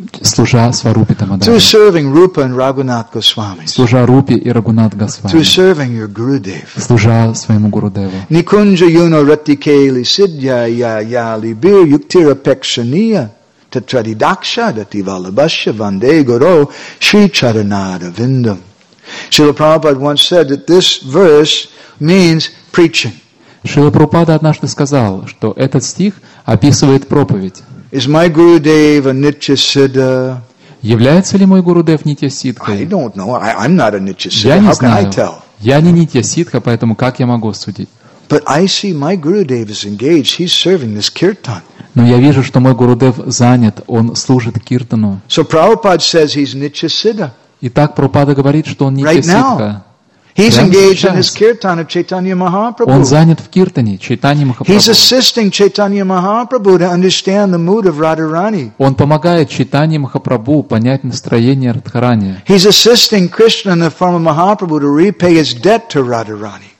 служа Сварупе Дамадаре, through serving Rupa and Raghunath Goswamis, служа Рупе и Рагунат through Госвами, serving your Gurudev. служа своему Гурудеву. Nikunja yuno ratikeli siddhya ya yali bir yuktira pekshaniya tatradidaksha dativalabhasya vande guru Sri Charanada Vindam. Srila Prabhupada once said that this verse means preaching. Шрила Прабхупада однажды сказал, что этот стих описывает проповедь. Is my Gurudev a Nitya Siddha? Является ли мой Гурудев Нитья I Сидхой? don't know. I'm not a Nitya Я Siddha. не How can I знаю. tell? Я не Нитья Сидха, поэтому как я могу судить? But I see my Gurudev is engaged. He's serving this kirtan. Но я вижу, что мой Гурудев занят, он служит киртану. So Prabhupada says he's Nitya Siddha. Итак, Прабхупада говорит, что он Нитья Right now. Сидха. He's Прямо engaged in his сейчас. kirtan of Chaitanya Он Mahaprabhu. занят в киртане, Чайтанья He's Махапрабху. assisting Chaitanya Mahaprabhu to understand the mood of Radharani. Он помогает Чайтанье Махапрабху понять настроение Радхарани. He's assisting Krishna in the form of Mahaprabhu to repay his debt to Radharani.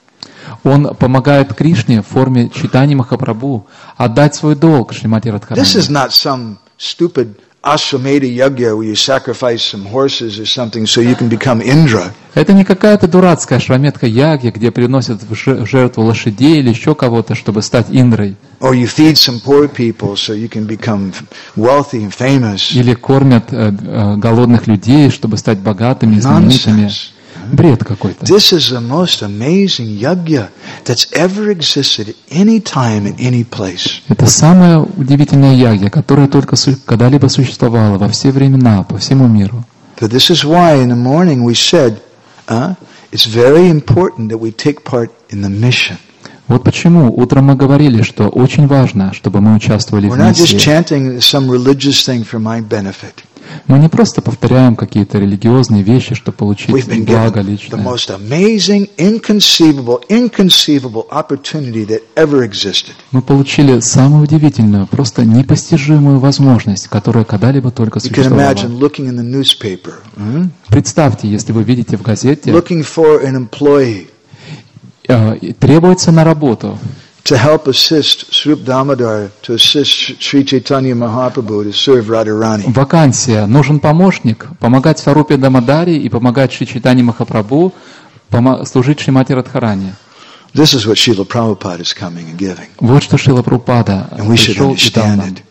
Он помогает Кришне в форме Чайтаньи Махапрабху отдать свой долг Шримати Радхарани. This is not some stupid Ashwamedha Yagya where you sacrifice some horses or something so you can become Indra. Это не какая-то дурацкая Ашваметха Ягья, где приносят в жертву лошадей или еще кого-то, чтобы стать Индрой. Or you feed some poor people so you can become wealthy and famous. Или кормят голодных людей, чтобы стать богатыми и знаменитыми. Nonsense. Бред какой-то. This is the most amazing yagya that's ever existed at any time in any place. Это самая удивительная ягья, которая только когда-либо существовала во все времена, по всему миру. So this is why in the morning we said, it's very important that we take part in the mission. Вот почему утром мы говорили, что очень важно, чтобы мы участвовали в We're not just миссии. chanting some religious thing for my benefit. Мы не просто повторяем какие-то религиозные вещи, чтобы получить We've been благо given the личное. most amazing, inconceivable opportunity that ever existed. Мы получили самую удивительную, просто непостижимую возможность, которая когда-либо только You can существовала. imagine looking in the newspaper, Представьте, если вы видите в газете, looking for an employee требуется на работу, to help assist Swarup Damodar, to assist Sri Chaitanya Mahaprabhu to serve Radharani. вакансия, нужен помощник, помогать Сварупе Дамадаре и помогать Шри Чайтанье Махапрабху, служить Шримати Радхарани. This is what Srila Prabhupada is coming and giving. Вот что Шрила Прабхупада And we should пришел и дал understand нам. it.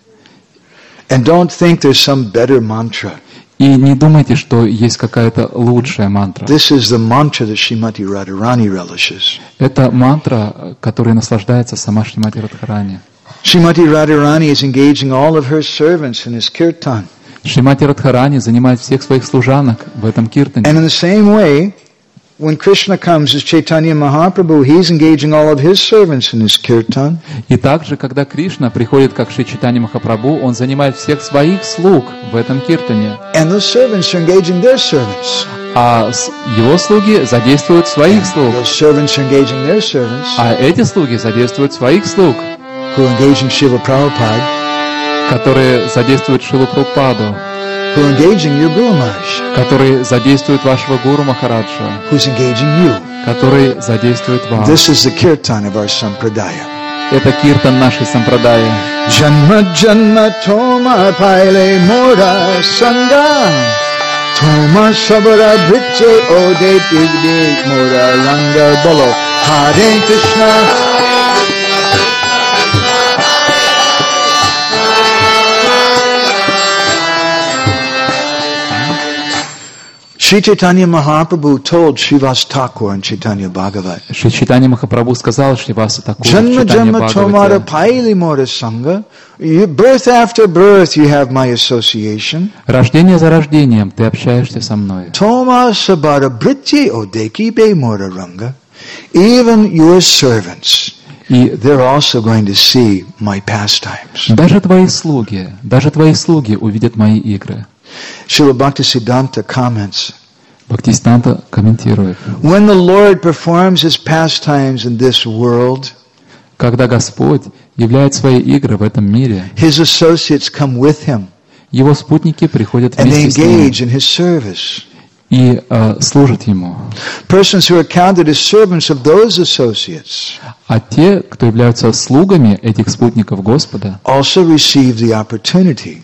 And don't think there's some better mantra. И не думайте, что есть какая-то лучшая мантра. This is the mantra that Srimati Radharani relishes. Это мантра, которой наслаждается сама Шримати Радхарани. Srimati Radharani is engaging all of her servants in his kirtan. Шримати Радхарани занимает всех своих служанок в этом киртане. And in the same way, when Krishna comes as Chaitanya Mahaprabhu, he's engaging all of his servants in his kirtan. И также, когда Кришна приходит как Шри Чайтанья Махапрабху, он занимает всех своих слуг в этом киртане. And those servants are engaging their servants. А его слуги задействуют своих слуг. Those servants are engaging their servants, А эти слуги задействуют своих слуг, who are engaging Srila Prabhupada, которые задействуют Шрилу Прабхупаду, who are engaging your Guru Maharaj, которые задействуют вашего Гуру Махараджа, who's engaging you. который задействует вас. This is the kirtan of our sampradaya. Это киртан нашей сампрадаи. Janma janma thoma paile mora sanga thoma sabara britche ode tigde mora ranga bolo Hare Krishna. Sri Chaitanya Mahaprabhu told Srivas Thakur in Chaitanya Bhagavat, Шри Чайтанья Махапрабху сказал Шриваса Такуру в Janma Чайтанье janma tomara Бхагавате: paili mora sanga. Birth after birth you have my association. рождение за рождением ты общаешься со мной. Toma sabara britye odeki be mora ranga. Even your servants, И they're also going to see my pastimes. даже твои слуги увидят мои игры. Srila Bhaktisiddhanta comments, Бхактисиданта комментирует: when the Lord performs his pastimes in this world, когда Господь являет свои игры в этом мире, his associates come with him Его спутники приходят and they вместе с ним engage in his service. и служат Ему. Persons who are counted as servants of those associates А те, кто являются слугами этих спутников Господа, also receive the opportunity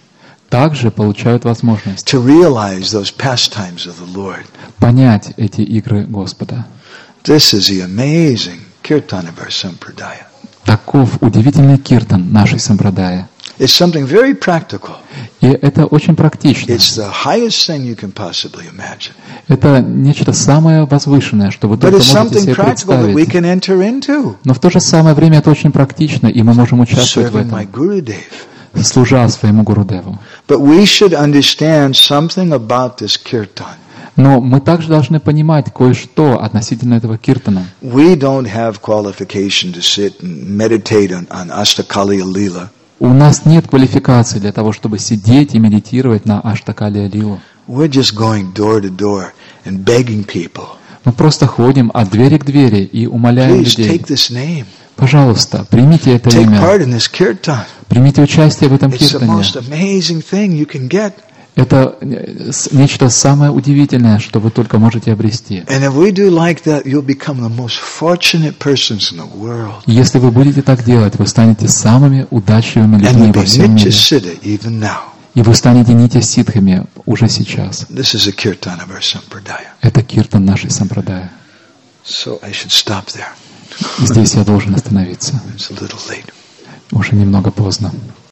также получают возможность to realize those pastimes of the Lord. понять эти игры Господа. This is the amazing kirtan of our Sampradaya. Таков удивительный киртан нашей сампрадая. It's something very practical. И это очень практично. It's the highest thing you can possibly imagine. Это нечто самое возвышенное, что вы But только it's можете something себе practical that we представить. can enter into. Но в то же самое время это очень практично, и мы можем участвовать в Serving my этом, Gurudev. служа своему Гурудеву. But we should understand something about this kirtan. Но мы также должны понимать кое-что относительно этого киртана. We don't have qualification to sit and meditate on Ashtakaliya Leela. У нас нет квалификации для того, чтобы сидеть и медитировать на Аштакалия Лилу. We're just going door to door and begging people. Мы просто ходим от двери к двери и умоляем Please людей. take this name. Пожалуйста, примите это Take имя. part in this kirtan. Примите участие в этом It's the киртане. most amazing thing you can get. Это нечто самое удивительное, что вы только можете обрести. And if we do like that, you'll become the most fortunate persons in the world. Если вы будете так делать, вы станете самыми удачливыми And людьми you'll во be всем Nitya мире. Siddha even now. И вы станете нитя-ситхами уже сейчас. This is a kirtan of our Sampradaya. Это киртан нашей сампрадая. So I should stop there. Здесь я должен остановиться. It's a little late. Уже немного поздно.